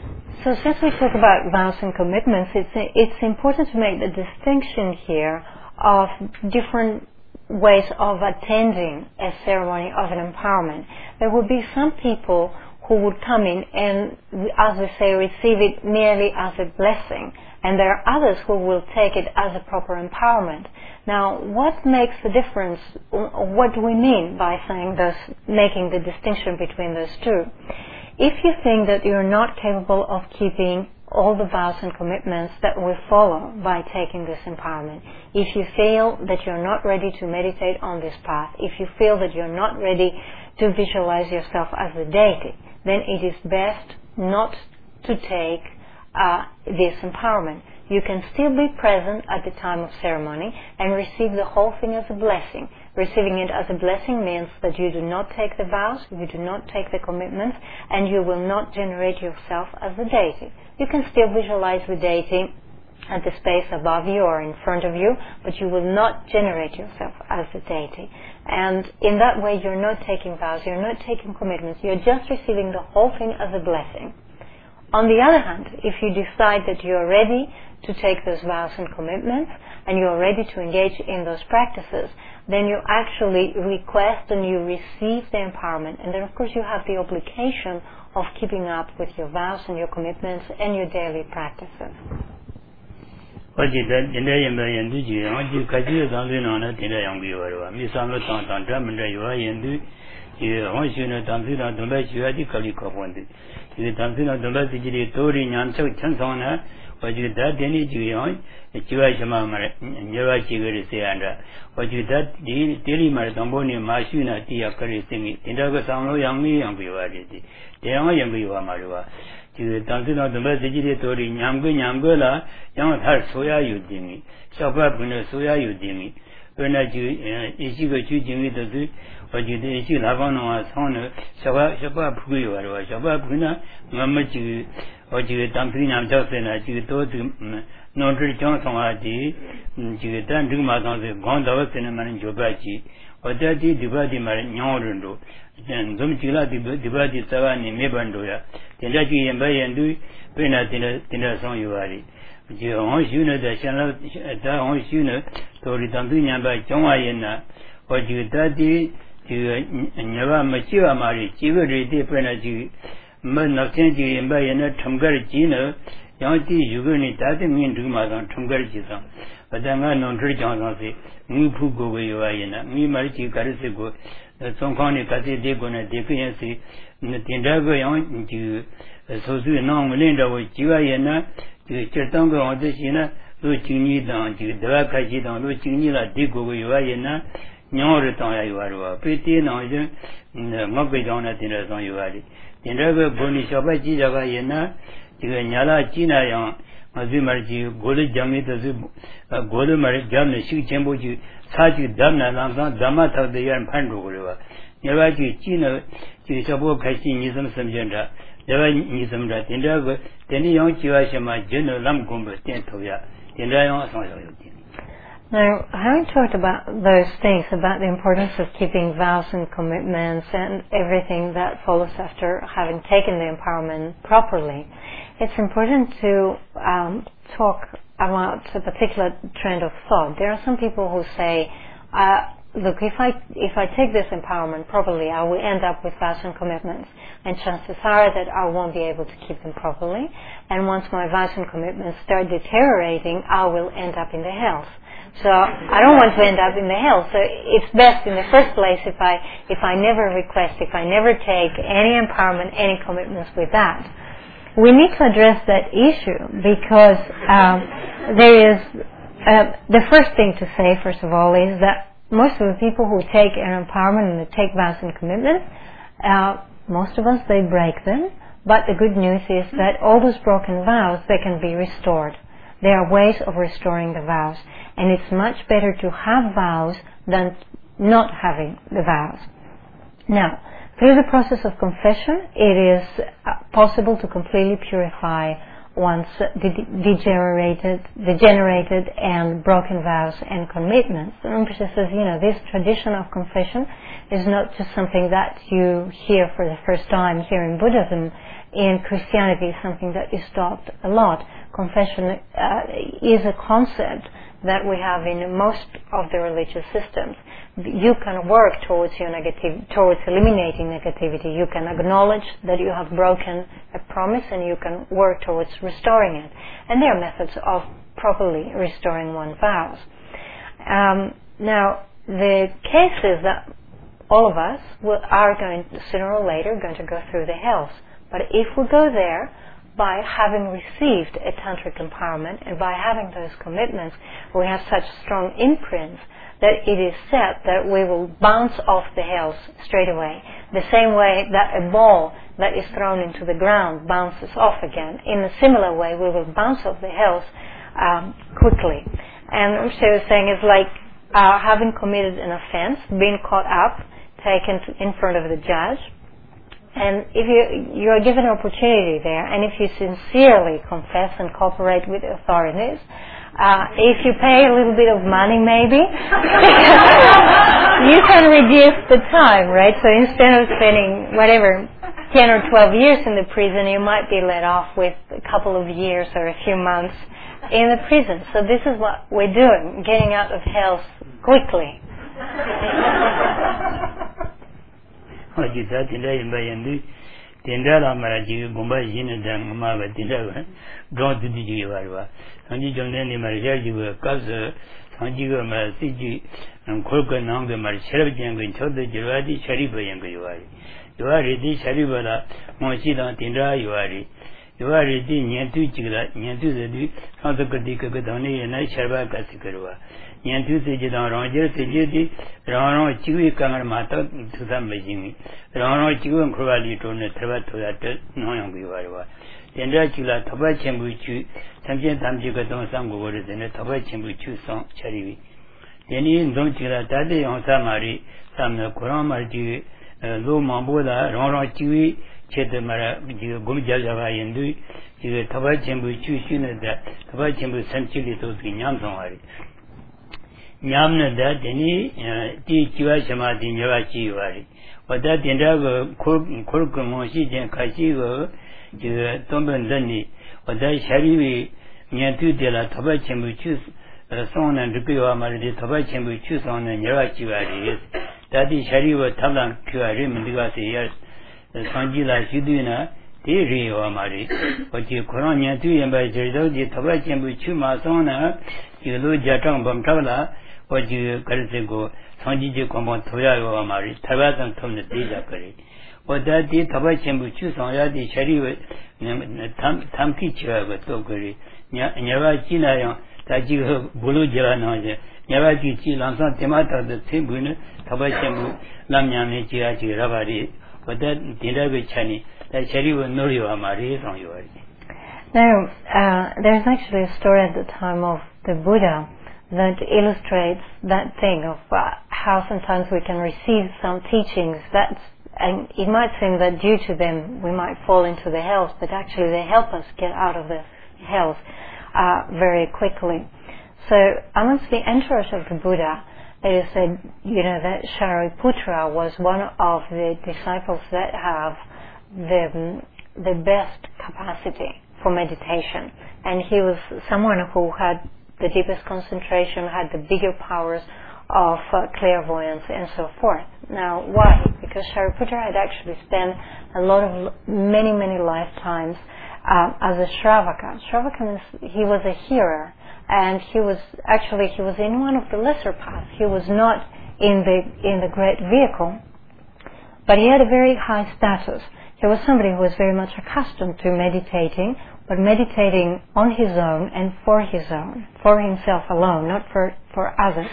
So since we talk about vows and commitments, it's it's important to make the distinction here of different ways of attending a ceremony of an empowerment. There would be some people who would come in and, as we say, receive it merely as a blessing. And there are others who will take it as a proper empowerment. Now, what makes the difference? What do we mean by saying this, making the distinction between those two? If you think that you're not capable of keeping all the vows and commitments that we follow by taking this empowerment, if you feel that you're not ready to meditate on this path, if you feel that you're not ready to visualize yourself as a deity, then it is best not to take Uh, this empowerment. You can still be present at the time of ceremony and receive the whole thing as a blessing, Receiving it as a blessing means that you do not take the vows, you do not take the commitments, and you will not generate yourself as the deity. You can still visualize the deity at the space above you or in front of you, but you will not generate yourself as the deity. And in that way, you're not taking vows, you're not taking commitments, you're just receiving the whole thing as a blessing. On the other hand, if you decide that you're ready to take those vows and commitments, and you're ready to engage in those practices, then you actually request and you receive the empowerment. And then, of course, you have the obligation of keeping up with your vows and your commitments and your daily practices. What did that in the end do you? I do Kaji something on it in the young viewer. Miss Amazon, Tamanda, you are in the you want you know, Tamsina, don't let you radically confronted. You Tamsina, don't let the Tori and so chance on her, what you that any Juyon, a Chiwashama, Neva Chigari Seanda, what you that daily Maratamboni, Mashuna, Tia Kari singing, in the Samo young me young viewer. They are young viewer Marua. To Tanzina, the message to Yamgu Yamgula, young her soya you ding, shop up in a soya you ding. When I do, is she go choosing with the zoo, or you did she have on us honor, shop up Puyo, or shop up Puna, Mamma you, or you Tampina Johnson, as you told to Notre Johnson, you done do my Gonda Cinnamon and Jobachi, or that did the body Marino. Then Domicila divided Savani Mebandoya, the Lati and Bay and do Pena Tina Son Yuari. You always you know the channel, always you know, to Ritandunia by Jomayena, or you daddy to Neva Machiva Mari, Chivari de Penaji, Manakenji and Bayana Tumgarigino, Yanti, Yuguni, that mean to Mazan Tumgarigison. But then I know Johnson, Mupu go where you are in a me Marichi Carisigo. Some kind of Cathedral deficiency in the Tindago young to Sosu non Melinda with Chiwayana to Chetango on the Sina, Luchini down to the Vakaji down, Luchinila, Digo, Yuayana, Nyoreton Ayuarua, Pretty Noja, Mokbe down at the Son Yuari. Tindago Boni Shabaji Javayana, to Nyala China young, Mazimarji, Goli Jamita, Goli Mari Jam, Shu Chamboji. Saji Damna Lamsan, Damata the Yan Pandura. Nevaji Chino, Chisabo Kashinism Samjenda, Nevanism that in the then young Chiwashama, General Lamgumba, Tentoya, in the Now, having talked about those things, about the importance of keeping vows and commitments and everything that follows after having taken the empowerment properly, it's important to um, talk about a particular trend of thought. There are some people who say, uh, look, if I if I take this empowerment properly, I will end up with vows and commitments, and chances are that I won't be able to keep them properly, and once my vows and commitments start deteriorating, I will end up in the hells. So I don't want to end up in the hell. So it's best in the first place if I if I never request, if I never take any empowerment, any commitments with that. We need to address that issue because um, there is uh, the first thing to say, first of all, is that most of the people who take an empowerment and they take vows and commitments, uh, most of us, they break them. But the good news is that all those broken vows, they can be restored. There are ways of restoring the vows. And it's much better to have vows than not having the vows. Now, through the process of confession, it is possible to completely purify one's de- degenerated, degenerated and broken vows and commitments. And Rinpoche says, you know, this tradition of confession is not just something that you hear for the first time here in Buddhism. In Christianity, it's something that is taught a lot. Confession uh, is a concept that we have in most of the religious systems. You can work towards your negative, towards eliminating negativity. You can acknowledge that you have broken a promise and you can work towards restoring it. And there are methods of properly restoring one's vows. Um, now, the case is that all of us will, are going, sooner or later, going to go through the hells. But if we go there, by having received a tantric empowerment and by having those commitments, we have such strong imprints that it is said that we will bounce off the hells straight away. The same way that a ball that is thrown into the ground bounces off again. In a similar way, we will bounce off the hells um, quickly. And what she was saying is like uh, having committed an offense, being caught up, taken to, in front of the judge. And if you, you are given an opportunity there, and if you sincerely confess and cooperate with the authorities, uh, if you pay a little bit of money maybe, you can reduce the time, right? So instead of spending whatever, ten or twelve years in the prison, you might be let off with a couple of years or a few months in the prison. So this is what we're doing, getting out of hell quickly. Tendala Maraji, Gumba Yin, Mama, Tindava, drawn to the Jiva, Sanji Jonani Marjaji, Kaza, Sanjiga Marasiji, and Kolka Nang the Marshal Jangan, the Jiradi, Shariba Yanguari. You are ready, Sharibala, Monsida, Tindra, you are you are ready, Nyantu Chila, Nyantu the Santa Katika Gadoni, and I Shabaka Sikarua. Nyantu Sijidan Roger, Sijiti, Rano Chiwi Kamarmata to some Beijing. Rano Chiwi and Kruali to Netrava to that Noyanguara. Tendra Chila, Taba Chambuchu, Samjan Tamjikaton Sango, and a Taba Chambuchu song, Charivi. Then in Don Chila, Tade on Samari, Sam Kuramarji. Lo Mambola, Rana Chiwi, Chetamara, Gumjava Yendu, Tabachembu Chushin, Tabachembu Sanchili to Yamsonari. Yamna that any T. Chivasamati Yavachi Vari. But that in Rago, Kurkumoshi, and Kashigo, Tombandani, or that Sharivi, Nyantu de la Tabachembu Chus, Son and Rupio Amari, Tabachembu Chus on and Yavachi Vari. That is Shariva Talan Kuarim and Digasi, Sanjila Shuduna, Diri or Mari, but you Koronia two and by the Tabacham with Chumasona, you lose Jatang Bamtala, what you Karisego, Sanji Komon Toya or Mari, Tabatan Tom the Dijakari. But that did Tabacham with Chuson, the Shariva Tamki Chava Tokari, Nyava China, Taji Bulu Jalanoja. Nyavaki chi lansan temata the timbun tabachemu lamnyami chiachi rabari but that tindabe chani that shariwa nuriwa amari from you. Now uh, there's actually a story at the time of the Buddha that illustrates that thing of uh, how sometimes we can receive some teachings that, and it might seem that due to them we might fall into the hells, but actually they help us get out of the hells uh, very quickly. So amongst the entourage of the Buddha, it is said, you know, that Shariputra was one of the disciples that have the the best capacity for meditation, and he was someone who had the deepest concentration, had the bigger powers of uh, clairvoyance and so forth. Now, why? Because Shariputra had actually spent a lot of many many lifetimes uh, as a Shravaka. Shravaka means he was a hearer. And he was actually he was in one of the lesser paths. He was not in the in the great vehicle, but he had a very high status. He was somebody who was very much accustomed to meditating, but meditating on his own and for his own, for himself alone, not for for others.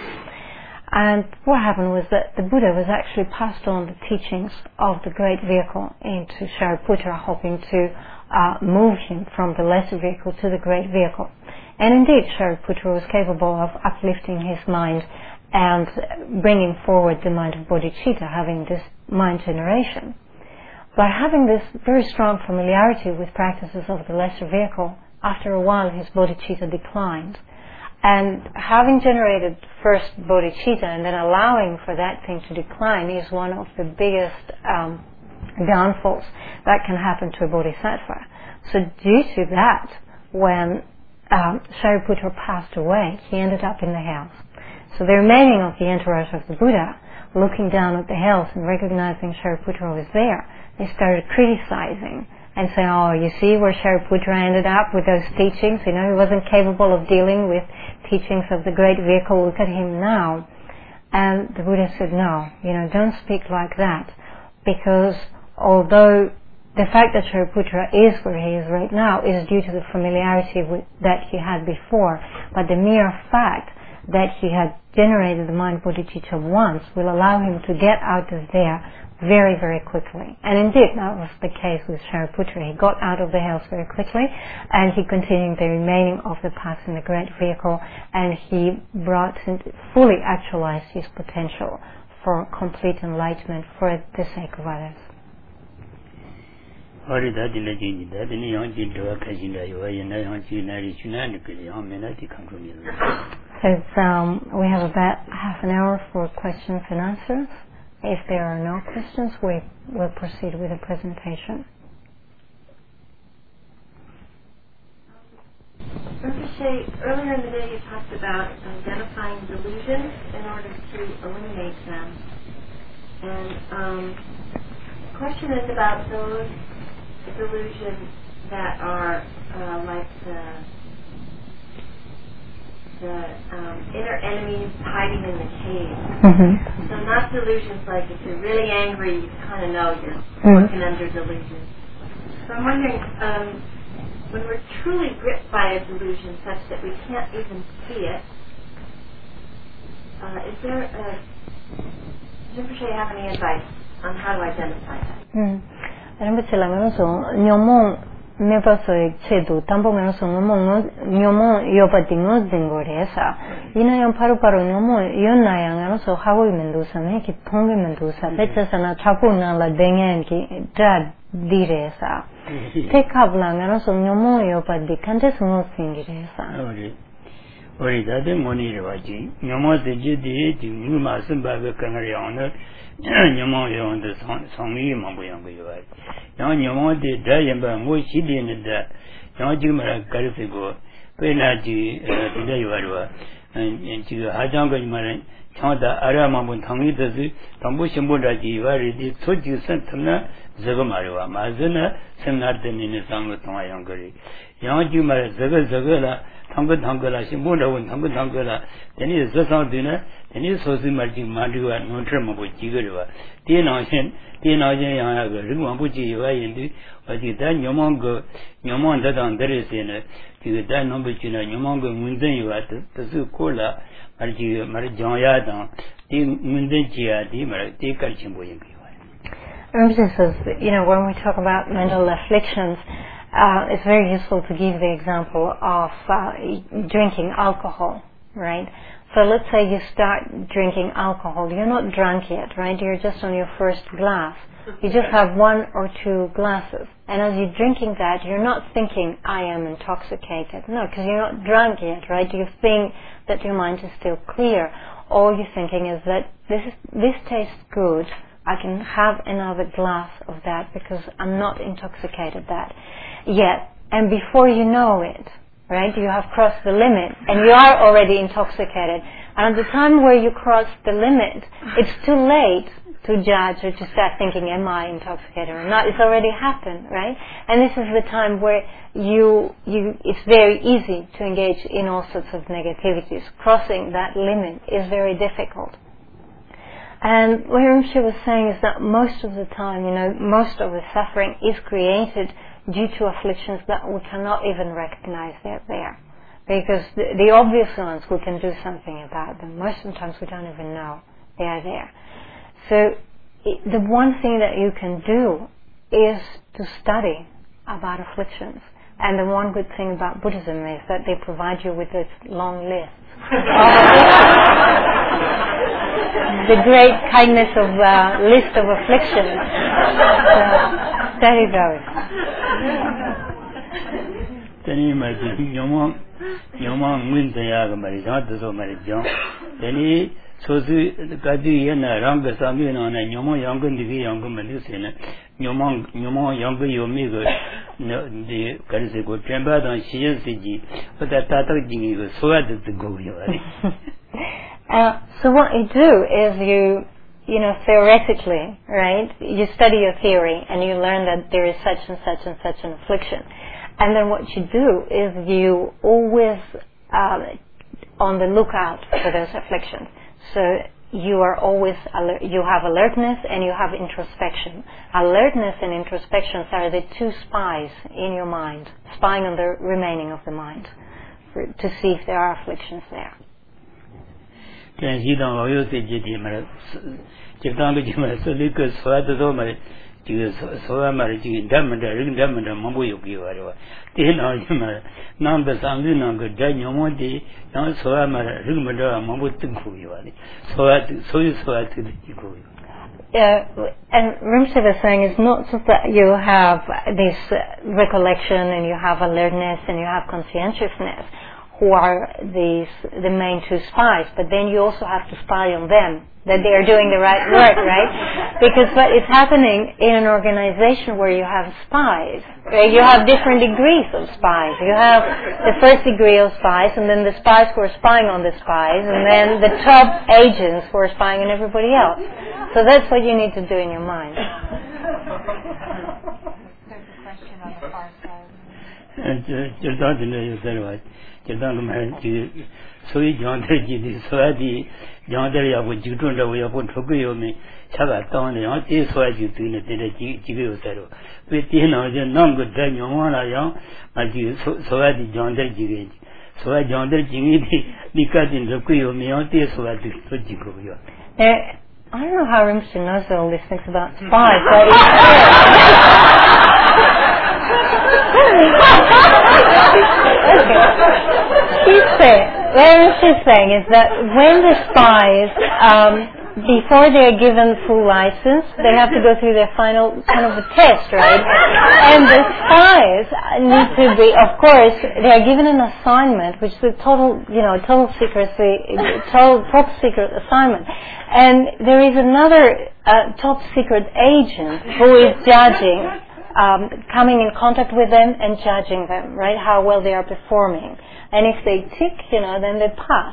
And what happened was that the Buddha was actually passed on the teachings of the great vehicle into Shariputra, hoping to uh, move him from the lesser vehicle to the great vehicle. And indeed, Shariputra was capable of uplifting his mind and bringing forward the mind of bodhicitta, having this mind generation. By having this very strong familiarity with practices of the lesser vehicle, after a while his bodhicitta declined. And having generated first bodhicitta and then allowing for that thing to decline is one of the biggest um, downfalls that can happen to a bodhisattva. So due to that, when Um, Shariputra passed away, he ended up in the hells. So the remaining of the entourage of the Buddha, looking down at the hells and recognizing Shariputra was there, they started criticizing and saying, oh, you see where Shariputra ended up with those teachings? You know, he wasn't capable of dealing with teachings of the great vehicle. Look at him now. And the Buddha said, no, you know, don't speak like that, because although the fact that Shariputra is where he is right now is due to the familiarity with, that he had before, but the mere fact that he had generated the mind bodhicitta once will allow him to get out of there very, very quickly. And indeed, that was the case with Shariputra. He got out of the hells very quickly, and he continued the remaining of the path in the great vehicle, and he brought, fully actualized his potential for complete enlightenment for the sake of others. So um, we have about half an hour for questions and answers. If there are no questions, we will proceed with the presentation. Rinpoche, earlier in the day you talked about identifying delusions in order to eliminate them. And um, the question is about those delusions that are uh, like the the um, inner enemies hiding in the cave. Mm-hmm. So not delusions like if you're really angry, you kind of know you're mm-hmm. working under delusions. So I'm wondering, um, when we're truly gripped by a delusion such that we can't even see it, uh, is there a, does Rinpoche have any advice on how to identify that? Rinpoche la meno so nyomon me paso chedu tambo meno so nyomon nyomon yopati no dingore sa ina yang paru paru nyomon yonna yang ano so hawo mendusa me ki thonge mendusa becha sana chapu na la dengen ki dad dire sa take up la ano so nyomon yopati kante suno singire sa ori ori dade moni re waji nyomon de ji de ji mu ma sim ba be kan re on nyomon yon de song yi ma bu yang ge yo yang nyomon de da yin ba ngo shi de ne da yang ji ma ga ri se go pe na ji de de yo wa en ji ha jang ge ma ren chang da ara ma bu thang yi de si dang bu xin bu da ji wa ri di so ji san tham na ze ge ma ri wa ma ze na sem na de ni ne sang ge tong wa yang ge ri yang ji ma ze ge ze ge la thang ge thang ge la xin bu da won thang ge thang ge la de ni ze sang de ne de ni so si ma ji ma ri wa no tre ma bu ji ge ri wa tie na xin tie na xin yang ya ge ri wa bu ji wa yin di wa ji da nyomong ge nyomong da dang de ri se ne ji ge da no bu ji na nyomong ge mun zhen yi wa de su ko la ma ji ma ri jang ya dang di mun zhen ji ya di ma ri di kar chin bu yin ge wa. Rinpoche says, you know, when we talk about mental afflictions, uh, it's very useful to give the example of uh, drinking alcohol, right? So let's say you start drinking alcohol. You're not drunk yet, right? You're just on your first glass. You just have one or two glasses. And as you're drinking that, you're not thinking, I am intoxicated. No, because you're not drunk yet, right? You think that your mind is still clear. All you're thinking is that this is, this tastes good. I can have another glass of that because I'm not intoxicated that yet. And before you know it, right, you have crossed the limit and you are already intoxicated. And at the time where you cross the limit, it's too late to judge or to start thinking, am I intoxicated or not? It's already happened, right? And this is the time where you, you, it's very easy to engage in all sorts of negativities. Crossing that limit is very difficult. And what Rinpoche was saying is that most of the time, you know, most of the suffering is created due to afflictions that we cannot even recognize they're there. Because the, the obvious ones, we can do something about them. Most of the times we don't even know they are there. So it, the one thing that you can do is to study about afflictions. And the one good thing about Buddhism is that they provide you with this long list. The great kindness of uh, list of afflictions. So, there you go. Then you might be Yomong, Yomong wins the Yagamari, not the Somali John. Then he so the Gadi and Ranga Samin on a Yomong Yangan, the Younger Medicine, Yomong, Yomong Younger Yomigo, the Karisiko, Trembad on Shiyansiji, but that Tata Jimmy was so added to go. Uh, so what you do is you, you know, theoretically, right, you study your theory and you learn that there is such and such and such an affliction. And then what you do is you always uh, on the lookout for those afflictions. So you are always, alert, you have alertness and you have introspection. Alertness and introspection are the two spies in your mind, spying on the remaining of the mind for, to see if there are afflictions there. 真西当老有这几天嘛，就当个就嘛，所以个说的多嘛，这个说说嘛，这个咱们这人咱们这没不有给我的话，电脑就嘛，那个上面那个在牛毛的，然后说嘛，人们这没不真苦有的，说所以说这个几苦。 Uh, and Rinpoche was saying it's not just that you have this uh, recollection and you have alertness and you have conscientiousness who are these, the main two spies, but then you also have to spy on them, that they are doing the right work, right? Because what is happening in an organization where you have spies, right? You have different degrees of spies. You have the first degree of spies, and then the spies who are spying on the spies, and then the top agents who are spying on everybody else. So that's what you need to do in your mind. There's a question on the far side. 就当真的有事了，就当我们就所以讲这几的所有的讲的要不就中着我要不出个有没，下个当的，然后这所有就对了，对了几几个有事了，为电脑就那个在用完了，然后啊就所所有的讲的几个，所有讲的几个的，你赶紧出个有没有？这所有的都几个有。 哎。I don't know how Rinpoche knows all these things about spies, but it's okay. She's saying, what she's saying is that when the spies, um, before they are given full license, they have to go through their final kind of a test, right? And the spies need to be, of course, they are given an assignment, which is a total, you know, total secrecy, total top secret assignment. And there is another uh, top secret agent who is judging, um, coming in contact with them and judging them, right? How well they are performing. And if they tick, you know, then they pass.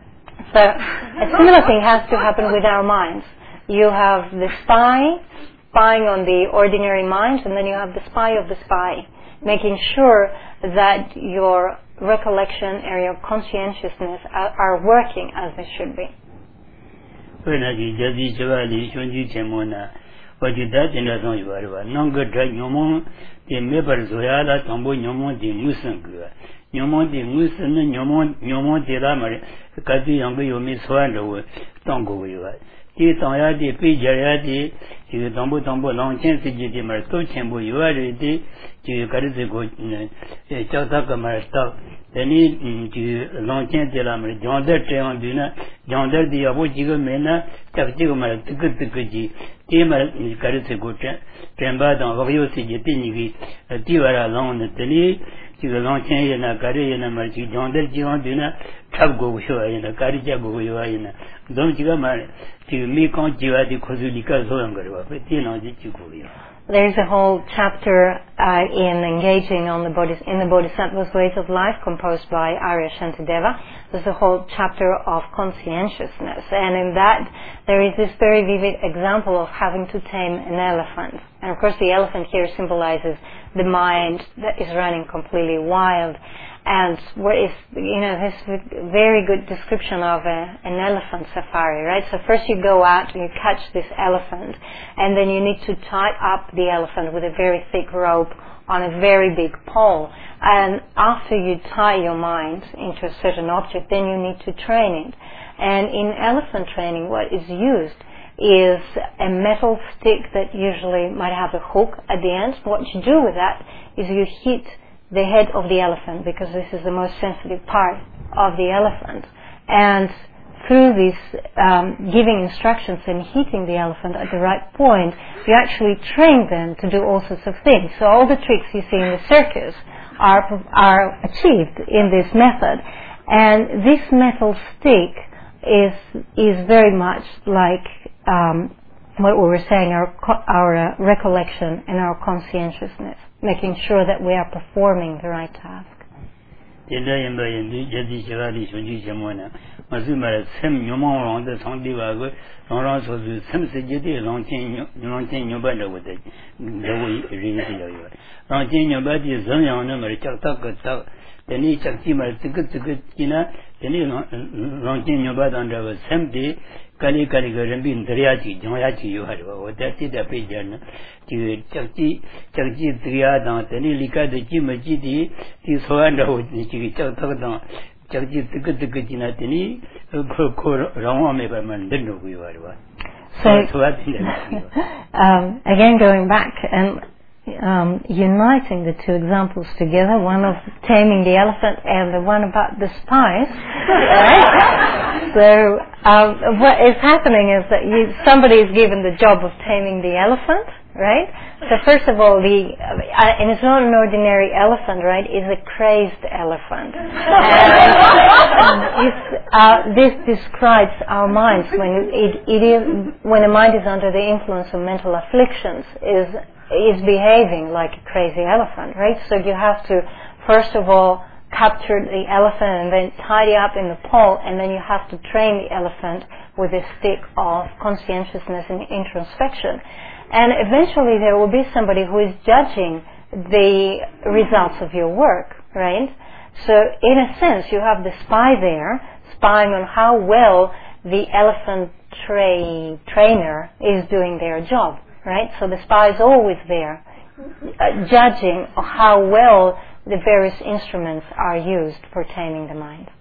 So a similar thing has to happen with our minds. You have the spy spying on the ordinary mind, and then you have the spy of the spy, making sure that your recollection and your conscientiousness are, are working as they should be. 为了去这些这个理想的节目呢，我觉得真的上有的吧，那个在牛毛的没法做呀，那全部牛毛的没生个。牛毛的我是那牛毛牛毛的那么的，各地两个有没说完之后当过有啊，这当下的北京呀的，这个当不当不两千世纪的嘛，都全部有啊的，就各地这个嗯，呃，叫他个嘛到，等你嗯，就两千的那么的，讲的这样的呢，讲的的要不几个没呢，这个这个嘛，这个这个的，这嘛你各地这个真真把当我有世界的那个呃，地方啊，然后呢，等你。这个两千元呢，家里人呢嘛，就讲的几万的呢，差不多有啊，呢，家里家不有啊，呢，咱这个嘛，就没讲几万的，可是你干所样个的话，电脑就就可以了。 There's a whole chapter uh, in engaging on the bodhis- in the Bodhisattva's ways of life composed by Arya Shantideva. There's a whole chapter of conscientiousness, and in that there is this very vivid example of having to tame an elephant. And of course the elephant here symbolizes the mind that is running completely wild. And what is, you know, this very good description of a, an elephant safari, right? So first you go out and you catch this elephant, and then you need to tie up the elephant with a very thick rope on a very big pole. And after you tie your mind into a certain object, then you need to train it. And in elephant training, what is used is a metal stick that usually might have a hook at the end. What you do with that is you hit the head of the elephant, because this is the most sensitive part of the elephant. And through this um, giving instructions and hitting the elephant at the right point, you actually train them to do all sorts of things. So all the tricks you see in the circus are, are achieved in this method. And this metal stick is, is very much like um, what we were saying, our, our uh, recollection and our conscientiousness, making sure that we are performing the right task. Kali kali ke rembin teriaci, jangan yo hari bawa. Tapi dah pejan, jadi cakci cakci teriak dan tadi lika deci masjid di di soal dah, jadi cak tak dah Jagji Tikajina Tini, Rama didn't know we were. So, um, again, going back and um, uniting the two examples together, one of taming the elephant and the one about the spies. Right? So, um, what is happening is that you, somebody is given the job of taming the elephant, right? So first of all, the uh, and it's not an ordinary elephant, right? It's a crazed elephant. And it's, uh, this describes our minds when it, it is when the mind is under the influence of mental afflictions, is is behaving like a crazy elephant, right? So you have to first of all capture the elephant and then tidy up in the paw, and then you have to train the elephant with a stick of conscientiousness and introspection. And eventually there will be somebody who is judging the results of your work, right? So in a sense, you have the spy there, spying on how well the elephant tra- trainer is doing their job, right? So the spy is always there, uh, judging how well the various instruments are used for taming the mind.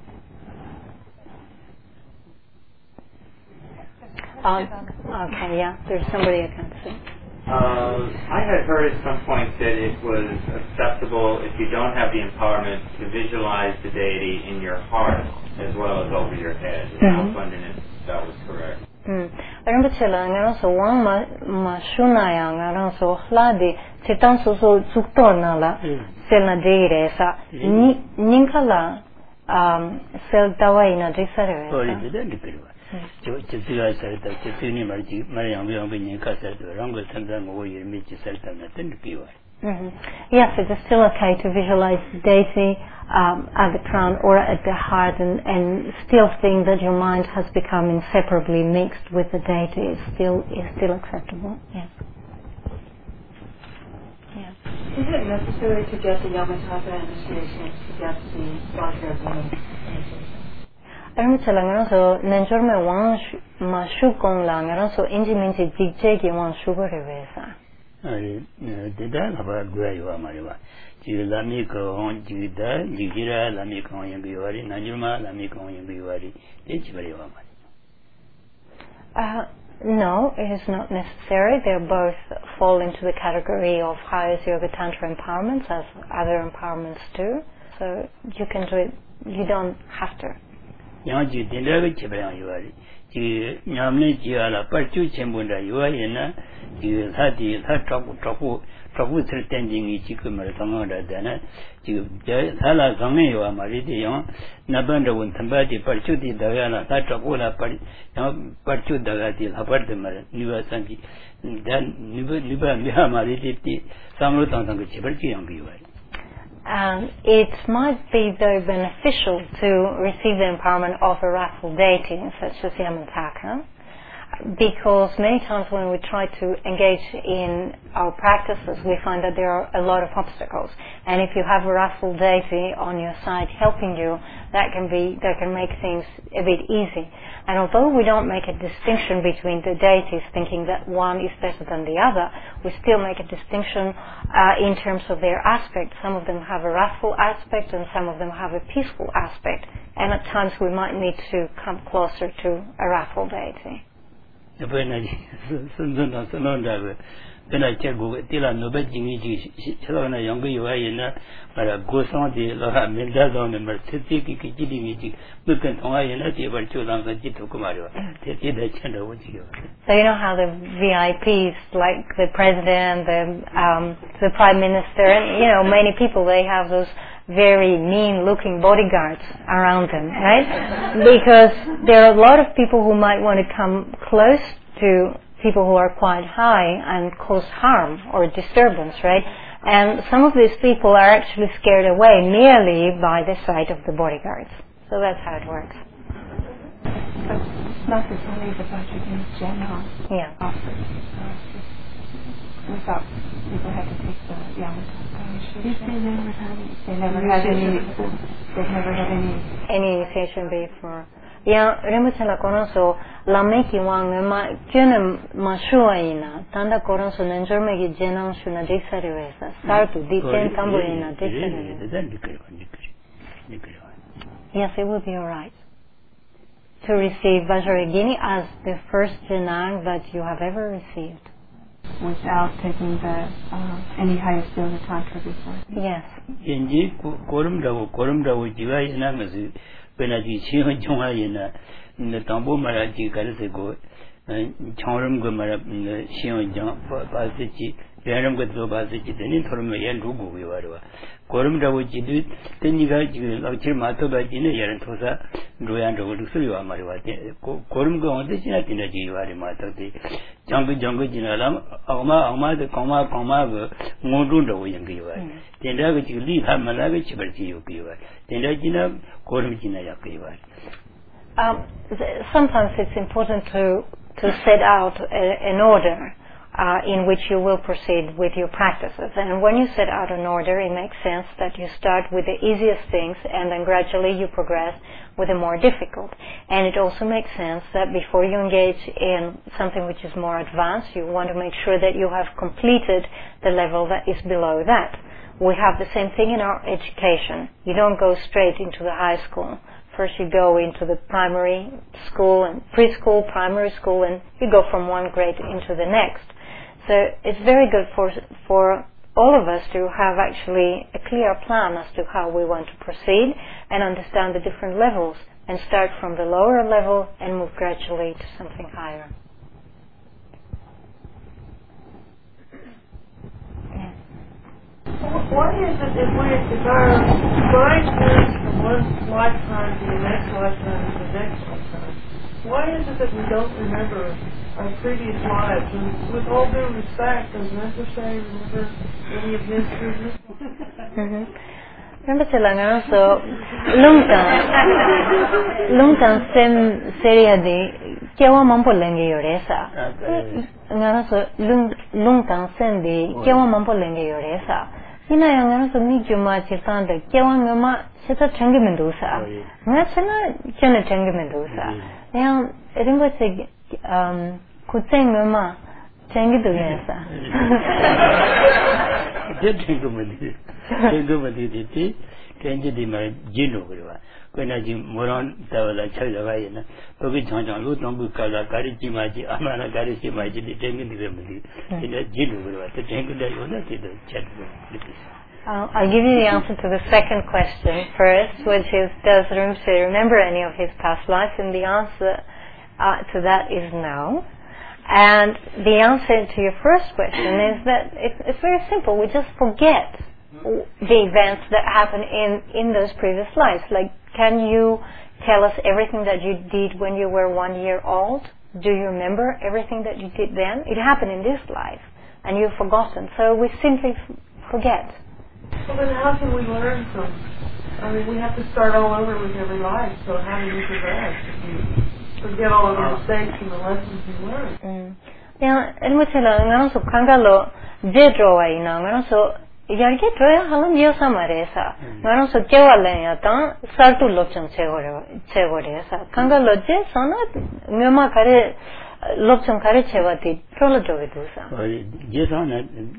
Um, okay, yeah, there's somebody I can't see. Uh, I had heard at some point that it was acceptable if you don't have the empowerment to visualize the deity in your heart as well as over your head. And I was wondering if that was correct. 음, 이런 것처럼 그래서 왕마 마슈나양 그래서 흘라디 세탄소소 죽도나라 셀나데이레사 니 닌칼라 음 셀다와이나 디사레. 저 저기가 살다 저기니 말지 말이야 우리 가서도 랑고 산다 뭐 이미지 살다는 느끼와. Yes, it is still okay to visualize the deity um, at the crown or at the heart, and, and still think that your mind has become inseparably mixed with the deity. Is still is still acceptable. Yes. Yes. Is it necessary to get the Yamataka initiation to get the Sangha initiation? 그래서 nenjorme wan ma shukong la ngaraso injiminti jigje wan shugore wesa. 아니 대단 아바 구야요 말이야. 지라미코 지다 지기라 라미코 연구요리 나주마 라미코 연구요리 대치버려 말. Uh no, it is not necessary. They both fall into the category of highest yoga tantra empowerments as other empowerments do. So you can do it. You don't have to. 양지 된다고 집어야 요리. 지 냠네 지알아 빠쭈 쳔본다 요아이나 지 사디 사tra고 tra고 tra고 쓸 땐징이 지금 말 상황다잖아. 지금 저 살아 상내 요아 말이디요. 나반도 탐바디 빠쭈디 다야나 사tra고라 빠리 양 빠쭈 다가디 하버드 말 니와산지 단 니바 니바 미하 말이디 상로 당당 집을지 양기요. Um, it might be very beneficial to receive the empowerment of a wrathful deity such as Yamataka, because many times when we try to engage in our practices, we find that there are a lot of obstacles. And if you have a wrathful deity on your side helping you, that can be that can make things a bit easy. And although we don't make a distinction between the deities, thinking that one is better than the other, we still make a distinction uh, in terms of their aspect. Some of them have a wrathful aspect, and some of them have a peaceful aspect. And at times we might need to come closer to a wrathful deity. Then check Tila Nobajingi, Shalana Younger Yuayana, but a Gosandi, Loha Mendazon, and Mercedes, Kijimiji, Lucan Toyana, but two long as Jitokumario. So you know how the V I Ps, like the president, the um, the prime minister, and you know many people, they have those very mean-looking bodyguards around them, right? Because there are a lot of people who might want to come close to people who are quite high and cause harm or disturbance, right? And some of these people are actually scared away merely by the sight of the bodyguards. So that's how it works. It's not necessarily the budget in general. Yeah. Offers. We thought people had to take the Yamataka initiation. They never had any. They never had any. They never had any. Any initiation before. Yeah, remutela konoso lameki wang ma jene mashuaina tanda konoso nenjormegi jenang shuna desarewesa sartu diten tamboina desarewesa. Yes, it will be all right to receive Vajrayogini as the first Jnana that you have ever received. Without taking the uh, any highest yoga tantra before. Yes. Inji korum dawo korum dawo jiwa yana masu pena ji chiho chonga yana na tambo mara ji karse ko chongrum go mara chiho jang pa se chi yaram go do ba se chi teni thorum yan ru go we warwa korum dawo ji du teni ga ji la chi ma to ba ji ne yaran thosa ro yan ro du su yo ma ro wa korum go on de chi na tin de ji wa ri ma to de jang go jang go ji na la agma agma de koma koma go ngo du do yin gi wa tin da go ji li ha ma la ge chi bar ji yo gi wa tin da ji na korum ji na ya gi wa. Um, sometimes it's important to to set out a, an order uh, in which you will proceed with your practices. And when you set out an order, it makes sense that you start with the easiest things and then gradually you progress with the more difficult. And it also makes sense that before you engage in something which is more advanced, you want to make sure that you have completed the level that is below that. We have the same thing in our education. You don't go straight into the high school. First you go into the primary school and preschool, primary school, and you go from one grade into the next. So it's very good for for all of us to have actually a clear plan as to how we want to proceed and understand the different levels and start from the lower level and move gradually to something higher. Why is it if we if our mind moves from one lifetime to the next lifetime to the next lifetime, why is it that we don't remember our previous lives? And with all due respect, does Rinpoche remember any of his previous lives? Rinpoche là ngã số lung tang lung tang sem seria de kewa mampo lenge yoresa ngã số lung lung tang sem de kewa mampo lenge yoresa ina yang ngã số ni juma chitan de kewa ngama seta changi mendosa ngã chana chana changi mendosa yang Rinpoche um kutseng ngama changi doyesa Tengo mati, tengo mati diti, tengo di mar jino kira. Kau na ji moran tawala cakap apa na, pergi jangan lu tambu kala kari cima ji, amana kari cima ji di tengo di mati, ini jino kira. Tapi tengo dah yoga tidak cakap. I'll give you the answer to the second question first, which is, does Rinpoche remember any of his past lives? And the answer uh, to that is no. And the answer to your first question is that it's, it's very simple. We just forget the events that happened in, in those previous lives. Like, can you tell us everything that you did when you were one year old? Do you remember everything that you did then? It happened in this life, and you've forgotten. So we simply f- forget. Well, then how can we learn from? I mean, we have to start all over with every life. So how do you progress if you forget all of the mistakes and the lessons you learned? Mm. Yeah, and we say that ngano so kangalo jedro wa ina ngano so yarke troya halam yo samaresa ngano so kewalen ya ta sartu lopchang chegore chegore sa kangalo je sana ngema kare lopchang kare chewati trolo joge dusa ori je sana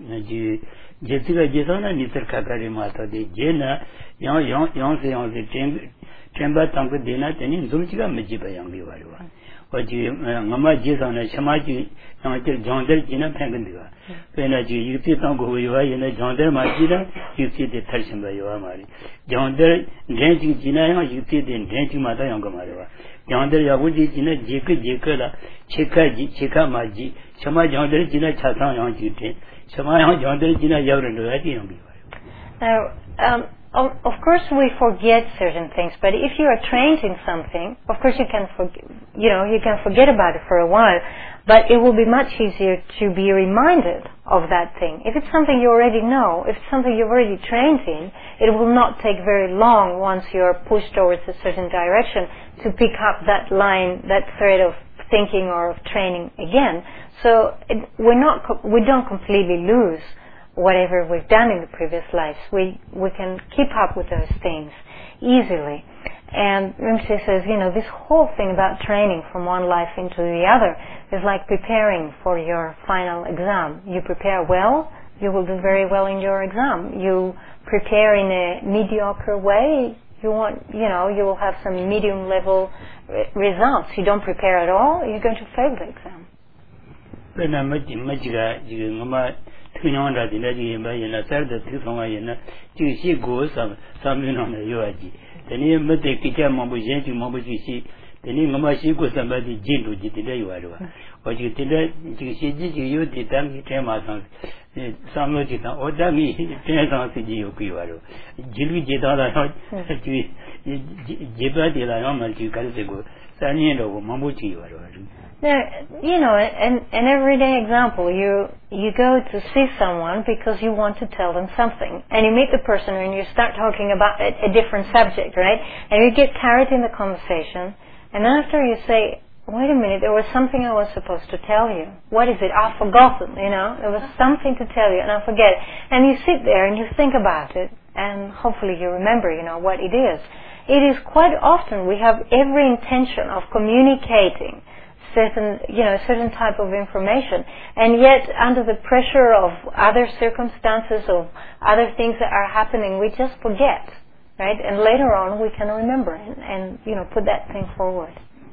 ji je tiga je sana ni sarka kare mata de je na yang yang yang se yang se tem temba tangko dena teni zumchiga mejiba yang bi warwa oji ngama je sana chama ji yang je jondel jina phengan diwa pena ji yuti tangko wa yena jondel ma ji da yuti de tharshim ba yawa mari jondel den ji jina yang yuti de den ji ma da yang ga marwa jondel ya bu ji jina je ke je ke la cheka ji cheka ma ji chama jondel jina chasang yang ji de chama yang jondel jina yawren do ya ji yang bi warwa. Now, um, Of, of course we forget certain things, but if you are trained in something, of course you can forget, you know, you can forget about it for a while, but it will be much easier to be reminded of that thing. If it's something you already know, if it's something you've already trained in, it will not take very long once you're pushed towards a certain direction to pick up that line, that thread of thinking or of training again. So it, we're not, we don't completely lose whatever we've done in the previous lives. We we can keep up with those things easily. And Rinpoche says, you know, this whole thing about training from one life into the other is like preparing for your final exam. You prepare well, you will do very well in your exam. You prepare in a mediocre way, You want, you know, you will have some medium level re- results. You don't prepare at all, you're going to fail the exam. When I'm making Majiga, you know, Twinonda, the lady in Bayana, Sarda, Tufonayana, you see goes some something on the Yoaji. The name of the Kijam Mobujan to Mobuji, the name of my Shiko somebody, Jindu, the day you are. But you did that, you see, you did that, you came out on some logic, or damn me, depends on the Gioquaro. Jilu Jidala, Jibadi Lama, you can go, Saniano, Mamuchi. Now, you know, an, an everyday example, you you go to see someone because you want to tell them something, and you meet the person and you start talking about a, a different subject, right? And you get carried in the conversation, and after you say, wait a minute, there was something I was supposed to tell you. What is it? I've forgotten, you know, there was something to tell you, and I forget it. And you sit there and you think about it, and hopefully you remember, you know, what it is. It is quite often we have every intention of communicating certain, you know, certain type of information, and yet under the pressure of other circumstances, of other things that are happening, we just forget, right? And later on we can remember and, and you know, put that thing forward.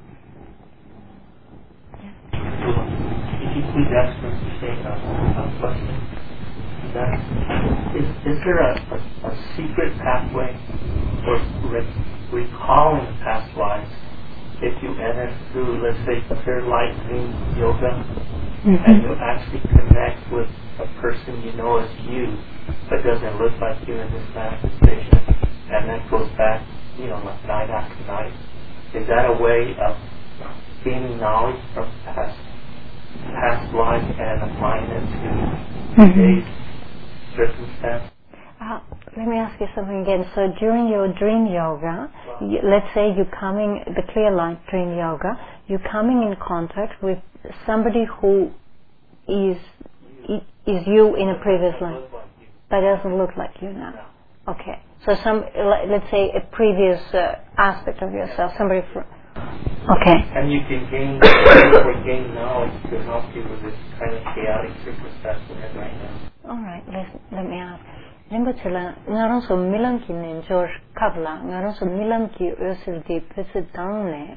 If you please ask us to say a question, that is, is there a, a, a secret pathway for re- recalling past lives? If you enter through, let's say, pure light dream yoga, mm-hmm. and you actually connect with a person you know as you, but doesn't look like you in this manifestation, and then goes back, you know, like night after night, is that a way of gaining knowledge from past past life and applying it to mm-hmm. today's circumstance? Uh, let me ask you something again. So during your dream yoga, you, let's say you're coming, the clear light dream yoga, you're coming in contact with somebody who is is you in a previous life, but doesn't look like you now. Okay. So some, let's say a previous uh, aspect of yourself, somebody from. Okay. And you can gain, or gain knowledge to help you with this kind of chaotic circumstance we're in right now. All right. Let let me ask. Rinpoche ngaron so milam ki nen George Kabla ngaron so milam ki ösel di pese dangne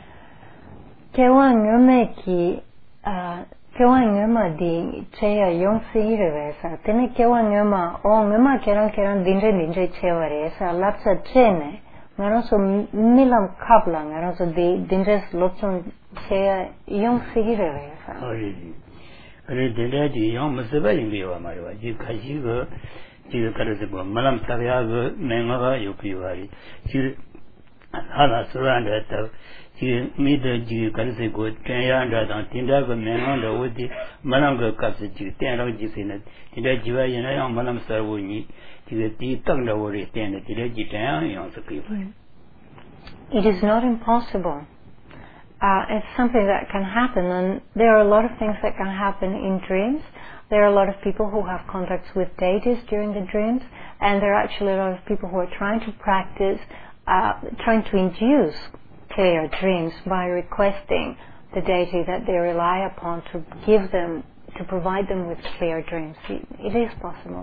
kewa ngame ki kewa ngama di cheya yong sire vesa tene kewa ngama o ngama keran keran dinre dinre chewa re sa lapsa chene ngaron so milam Kabla ngaron so di dinre lopson cheya yong sire vesa ori ori dinre di yong masaba yimbi wa marwa ji khaji go 지금 그래서 말람 타야고 맹어가 요기와리 지 하나 소란데 또 지금 미드 지 그래서 고 tenyan다 tinda고 맹어도 어디 말람거 값이 지 ten라고 지세네 tinda 지와이나 양 말람 서고니 지금 디 땅다고리 텐데 지레 지 ten양 양서 그이 It is not impossible. Uh, it's something that can happen, and there are a lot of things that can happen in dreams. There are a lot of people who have contacts with deities during the dreams, and there are actually a lot of people who are trying to practice, uh, trying to induce clear dreams by requesting the deity that they rely upon to give them, to provide them with clear dreams. It, it is possible.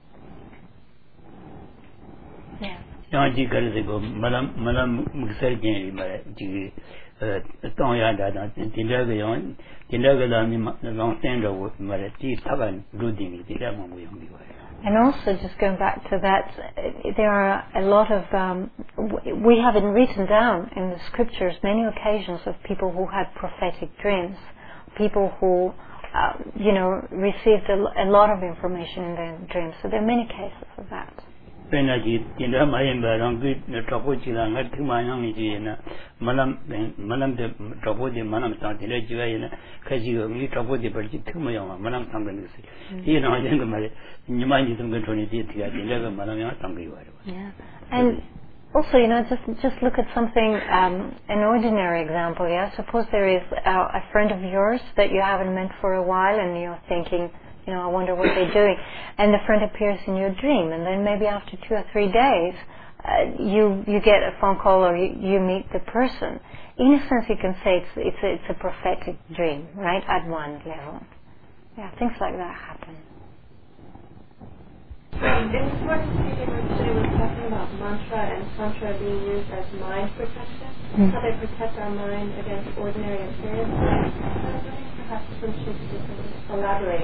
Yeah. Yanji karse ko malam malam muksar jeni mara ji tong ya da da tinda ga yon tinda ga la mi long stand ro mara ji taban rudi ni tinda mo yong bi wa. And also, just going back to that, there are a lot of, um, we have it written down in the scriptures many occasions of people who had prophetic dreams, people who, uh, you know, received a, a lot of information in their dreams. So there are many cases of that. Penaji tinda mayin ba rong gi topo chi la ngat thu ma yang ni ji na malam malam de topo de malam ta de le ji wa yin kha ji go mi topo de par ji thu ma yang malam sang de ni si ji na yin ga ma le ni ma ni tum ga thoni ji ti ga de le ga malam yang sang gi wa de. Yeah. And also, you know, just just look at something, um, an ordinary example. Yeah, suppose there is a, a friend of yours that you haven't met for a while, and you're thinking, you know, I wonder what they're doing. And the friend appears in your dream, and then maybe after two or three days, uh, you you get a phone call or you, you meet the person. In a sense, you can say it's it's a, it's a prophetic dream, right? At one level, yeah, things like that happen. In this work, Peter Rinpoche was talking about mantra and tantra being used as mind protection, mm. how they protect our mind against ordinary experiences. I was wondering perhaps some should elaborate.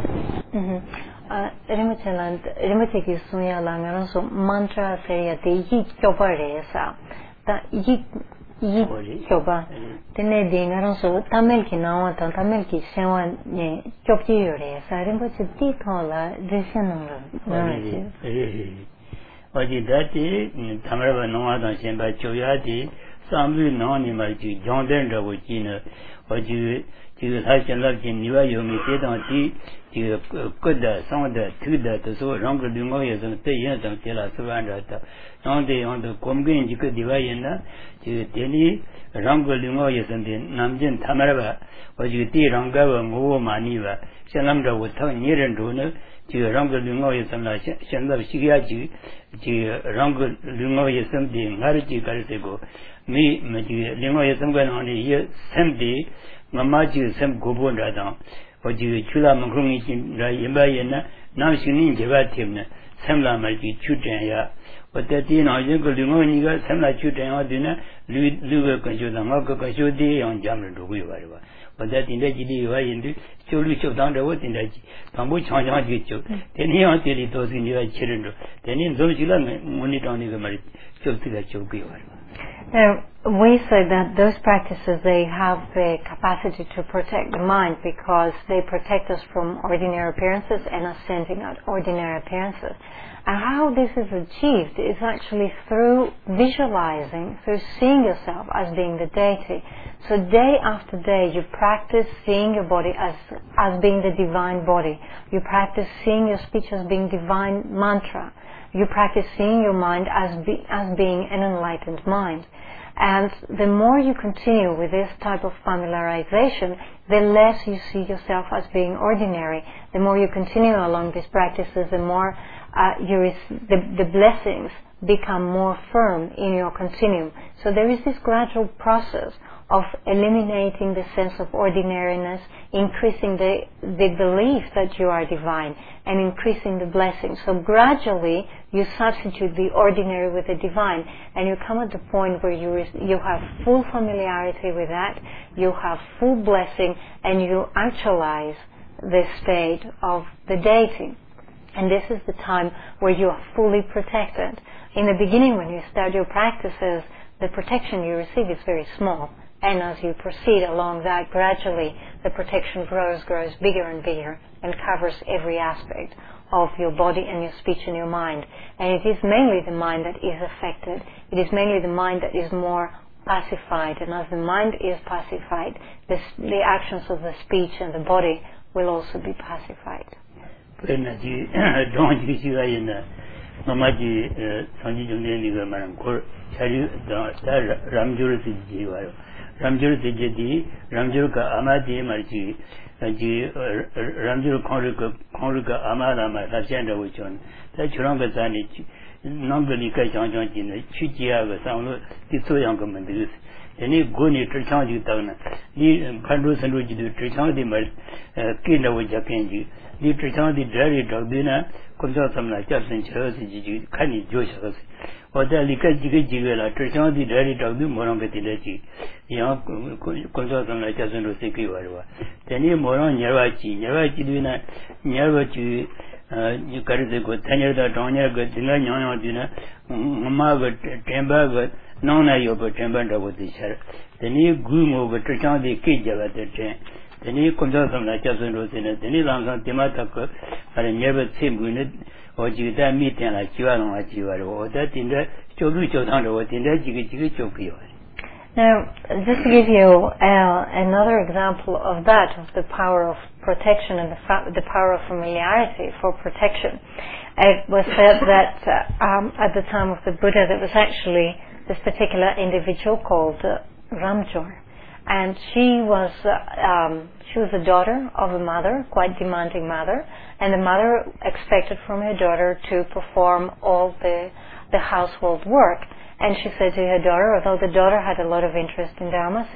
Rimpoche Rimpoche ki sunya la ngaro so mantra seria de yi kyoba re sa ta yi yi kyoba tene de ngaro so tamil ki nawa ta tamil ki senwa ne kyopji yo re sa Rimpoche ti thola deshan no Oji dati tamara nawa ta senba choya di samlu no ni ma ji jongden ro ko ji ne oji ji ha chen la ji niwa yo mi te dang ti ji ko da song da tu da de so rang ge lu ngo ye zeng de yin zeng jie la su wan de da rang de yong de gom gen ji ge di wa yin na ji de ni rang ge lu ngo ye zeng de nam jin tamara ba oji ti rang ga wa ngo ma ni ba xian lam de wo tang ni ren du ne ji rang ge lu ngo ye zeng la xian xian de xi ya ji ji rang ge lu ngo ye zeng de nga ri ji ga se go mi me ji lu ngo ye zeng ga na ni ye sem de ngama ji sem go bo da dang oji chula mangkrung ni ra yimba yena nam shin ni je ba tim ne sem la ma ji chu den ya o de ti na yin ko lu ngo ni ga sem la chu den ya de na lu lu ga ka ju da ma ka ka shu de yang jam le du gu ba ba o de tin de ji li wa yin de chu lu chu dang de wo tin de ji dang bu chang chang ji chu de ni yang de li do sin ni ga chi ren do de ni zo ji la mo ni dang ni ga ma chu ti ga chu gu ba. Now, we say that those practices, they have the capacity to protect the mind because they protect us from ordinary appearances and us sending out ordinary appearances. And how this is achieved is actually through visualizing, through seeing yourself as being the deity. So day after day, you practice seeing your body as, as being the divine body. You practice seeing your speech as being divine mantra. You practice seeing your mind as, be, as being an enlightened mind. And the more you continue with this type of familiarization, the less you see yourself as being ordinary. The more you continue along these practices, the more uh, you rec- the, the blessings become more firm in your continuum. So there is this gradual process of eliminating the sense of ordinariness, increasing the, the belief that you are divine, and increasing the blessings. So gradually, you substitute the ordinary with the divine, and you come at the point where you re- you have full familiarity with that, you have full blessing, and you actualize the state of the deity. And this is the time where you are fully protected. In the beginning, when you start your practices, the protection you receive is very small. And as you proceed along that, gradually the protection grows, grows bigger and bigger, and covers every aspect of your body and your speech and your mind. And it is mainly the mind that is affected. It is mainly the mind that is more pacified. And as the mind is pacified, the, the actions of the speech and the body will also be pacified. Ramjur Sejedi, Ramjur ka Amadi Marji, Ji Ramjur Konruka Konruka Amada Ma Sashenda Wichon, that Churanga Zani, Nambelika Janjan, Chichiaga, Sound, Tsoyanga Mandus, any Guni Trichanji Tana, the Pandus and Ruji, Trichandi Mar, Kinda Wijakenji, the Trichandi Dairy Dogdina, Consultam Japan Chelsea, Kani Joshua. Or the Lika Jiga Jigala, Trichandi Dairy Dogdu Morangatilaji, young Consultam like Jason Roseki Warwa. Then you Moran Yarachi, Yarachi Dina, Yarachi, you carry the good tenure that on your good dinner, Yana dinner, Mama, Temba, Nona Yoga Tembanda with the share. Then you groom over Trichandi Kijava at the chain. Then you consult some like Jason Rosina, then you land on Timataka, and never same unit. Or you that meeting like you are on you are, or that in the Chogucho Tando, what in the Jiggy Chokio. Now, just to give you uh, another example of that, of the power of protection and the, fa- the power of familiarity for protection, it was said that uh, um, at the time of the Buddha there was actually this particular individual called uh, Ramjor. And she was uh, um, she was the daughter of a mother, quite demanding mother, and the mother expected from her daughter to perform all the the household work. And she said to her daughter, although the daughter had a lot of interest in Dharma, so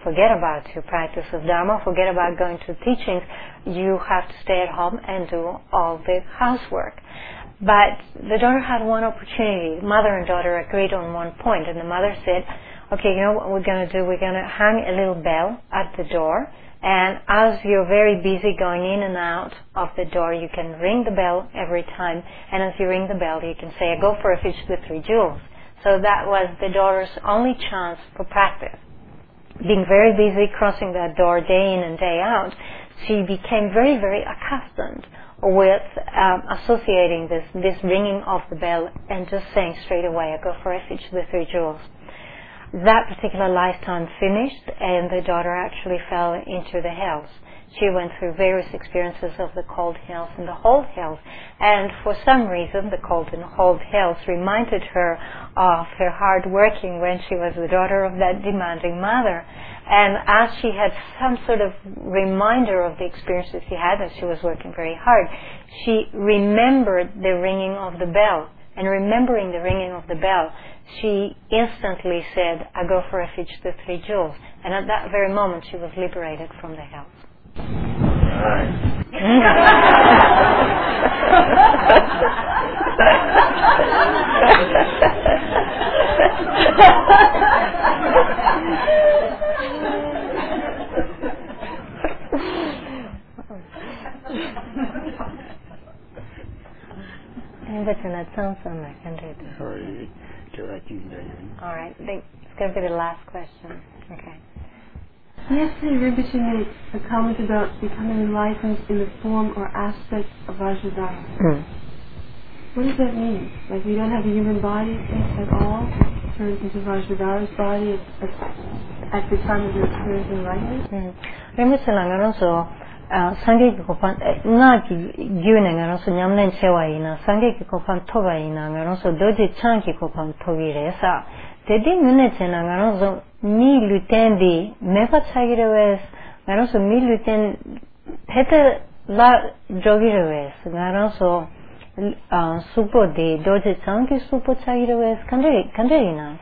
forget about your practice of Dharma, forget about going to teachings. You have to stay at home and do all the housework. But the daughter had one opportunity. Mother and daughter agreed on one point, and the mother said, okay, you know what we're going to do? We're going to hang a little bell at the door, and as you're very busy going in and out of the door, you can ring the bell every time, and as you ring the bell, you can say, I go for a fish with three jewels. So that was the daughter's only chance for practice. Being very busy crossing that door day in and day out, she became very, very accustomed with um, associating this, this ringing of the bell and just saying straight away, I go for a fish with three jewels. That particular lifetime finished, and the daughter actually fell into the hells. She went through various experiences of the cold hells and the hot hells, and for some reason the cold and hot hells reminded her of her hard working when she was the daughter of that demanding mother. And as she had some sort of reminder of the experiences she had as she was working very hard, she remembered the ringing of the bell. And remembering the ringing of the bell, she instantly said, I go for a fish with three jewels. And at that very moment, she was liberated from the hells. All right, it's going to be the last question. Okay. Yesterday, Rinpoche made a comment about becoming enlightened in the form or aspect of Vajradhara. Mm. What does that mean? Like we don't have a human body at all, turns into Vajradhara's body at, at the time of your appearance enlightenment? Rinpoche langaronso sange ki kopan nga ki gyune ngaronso nyamlen chewa ina sange ki kopan toba ina ngaronso doji chan ki kopan togi re sa dedi mune chena ngaronso mi luten di mefa chagire wes ngaronso mi luten pete la jogire wes ngaronso supo di doji chan ki supo chagire wes kande kande ina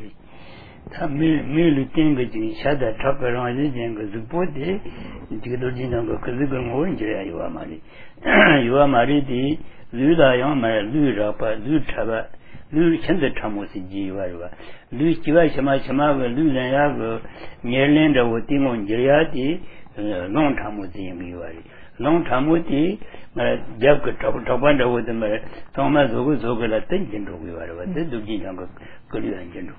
me me luten ge ji shada thapara ji jeng ge supo de ji do ji nang ge ge ge ngo ji ya yo ma ri yo ma ri di lu da yang ma lu ra pa lu tha ba lu chen de tham mo si ji wa wa lu ji wa chama chama ge lu len ya ge nye len de wo ti ngo ji ya di long tham mo ji mi wa ri long tham mo ti ma ja ge ta ta ban de wo de ma tong ma zo ge zo ge la ten jin do ge wa wa de du ji nang ge ge lu an jin do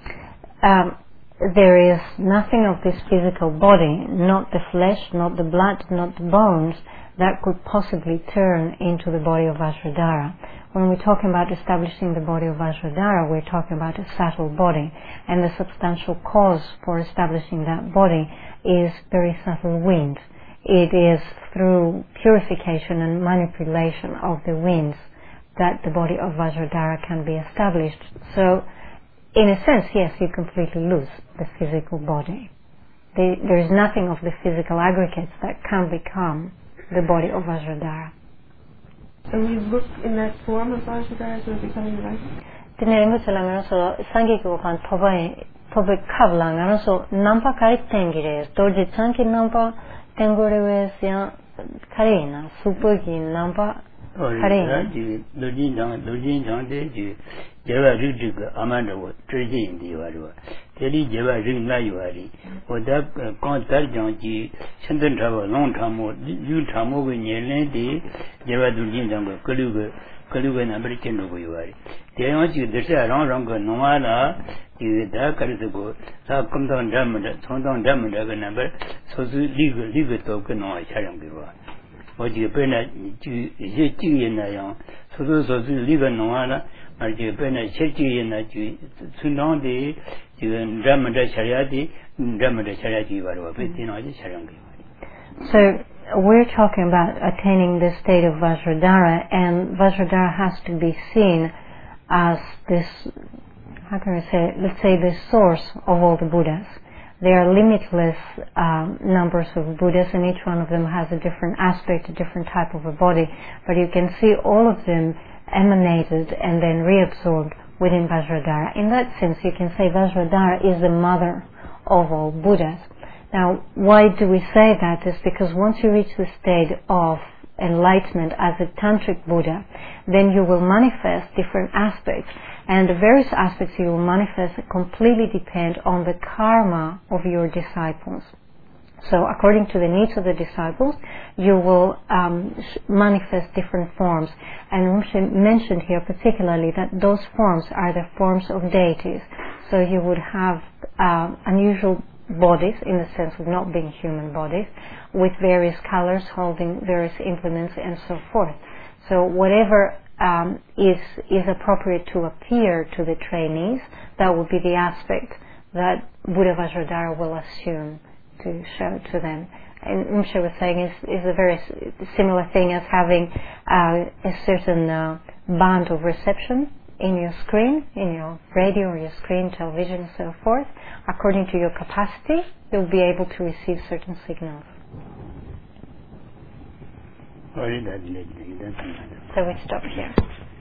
Um, there is nothing of this physical body, not the flesh, not the blood, not the bones, that could possibly turn into the body of Vajradhara. When we're talking about establishing the body of Vajradhara, we're talking about a subtle body, and the substantial cause for establishing that body is very subtle wind. It is through purification and manipulation of the winds that the body of Vajradhara can be established. So, in a sense, yes, you completely lose the physical body. The, there is nothing of the physical aggregates that can become the body of Vajradhara. And we look in that form of Vajradhara as we're becoming enlightened? Tene so sangi ko kan thobai thobai khavla so nampa kai tengire doji chanki nampa tengore we sia karina supo ki nampa karina ji doji jang doji jang de ji jeva ri ga amanda wo treji indi wa ro teli jeva ri na yu ari o da kon tar jang ji chendan tha ba long tha mo yu tha mo ge nye len de jeva du jin jang ga kalu ga kalu ga na bari chen do go yu ari de yang ji de sha rang rang ga no wa la ji da ka ri go sa kum dang dam da chong dang dam da ga na ba so su li ga li ga to ga no cha yang ge wa o ji pe na ji ji ji yin na yang so so so su li ga no wa la ma ji pe na che ji yin na ji sun dang de ji dam da cha ya di dam da cha ya ji wa ro pe tin na ji cha yang ge wa. So we're talking about attaining the state of Vajradhara, and Vajradhara has to be seen as this, how can I say, let's say the source of all the Buddhas. There are limitless um, numbers of Buddhas, and each one of them has a different aspect, a different type of a body, but you can see all of them emanated and then reabsorbed within Vajradhara. In that sense, you can say Vajradhara is the mother of all Buddhas. Now, why do we say that? Is because once you reach the state of enlightenment as a tantric Buddha, then you will manifest different aspects, and the various aspects you will manifest completely depend on the karma of your disciples. So according to the needs of the disciples, you will um, manifest different forms. And Rinpoche mentioned here particularly that those forms are the forms of deities. So you would have uh, unusual bodies, in the sense of not being human bodies, with various colors, holding various implements, and so forth. So whatever um, is is appropriate to appear to the trainees, that will be the aspect that Buddha Vajradhara will assume to show to them. And Rinpoche was saying is is a very similar thing as having uh, a certain uh, band of reception in your screen, in your radio or your screen, television, and so forth. According to your capacity, you'll be able to receive certain signals. So we stop here.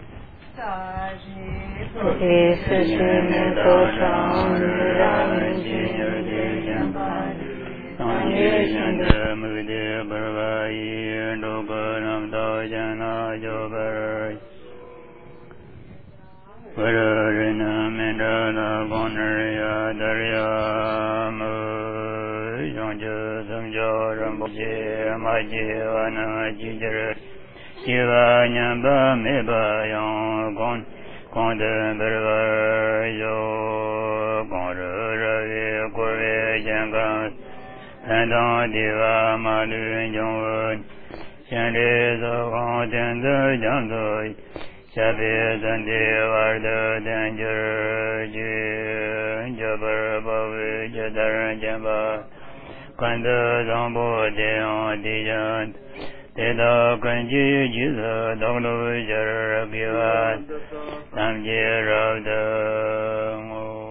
Vararina Mendana Gonaria Daria Mu Yonja Samja Ramboje Maji Vana Jijara Shiva Nyamba Meba Yon Gon Konda Berva Yo Gonda Ravi Kore Janga Pendant Diva Malu Jongwood Shande Zogon Tenda Jandoi Shabi Sandi Varda Danger Jabar Bavi Jadar Jamba Kanda Zambo Deon Dijan Teda Kanji Jiza Doglu Jarabivat Namji Rabda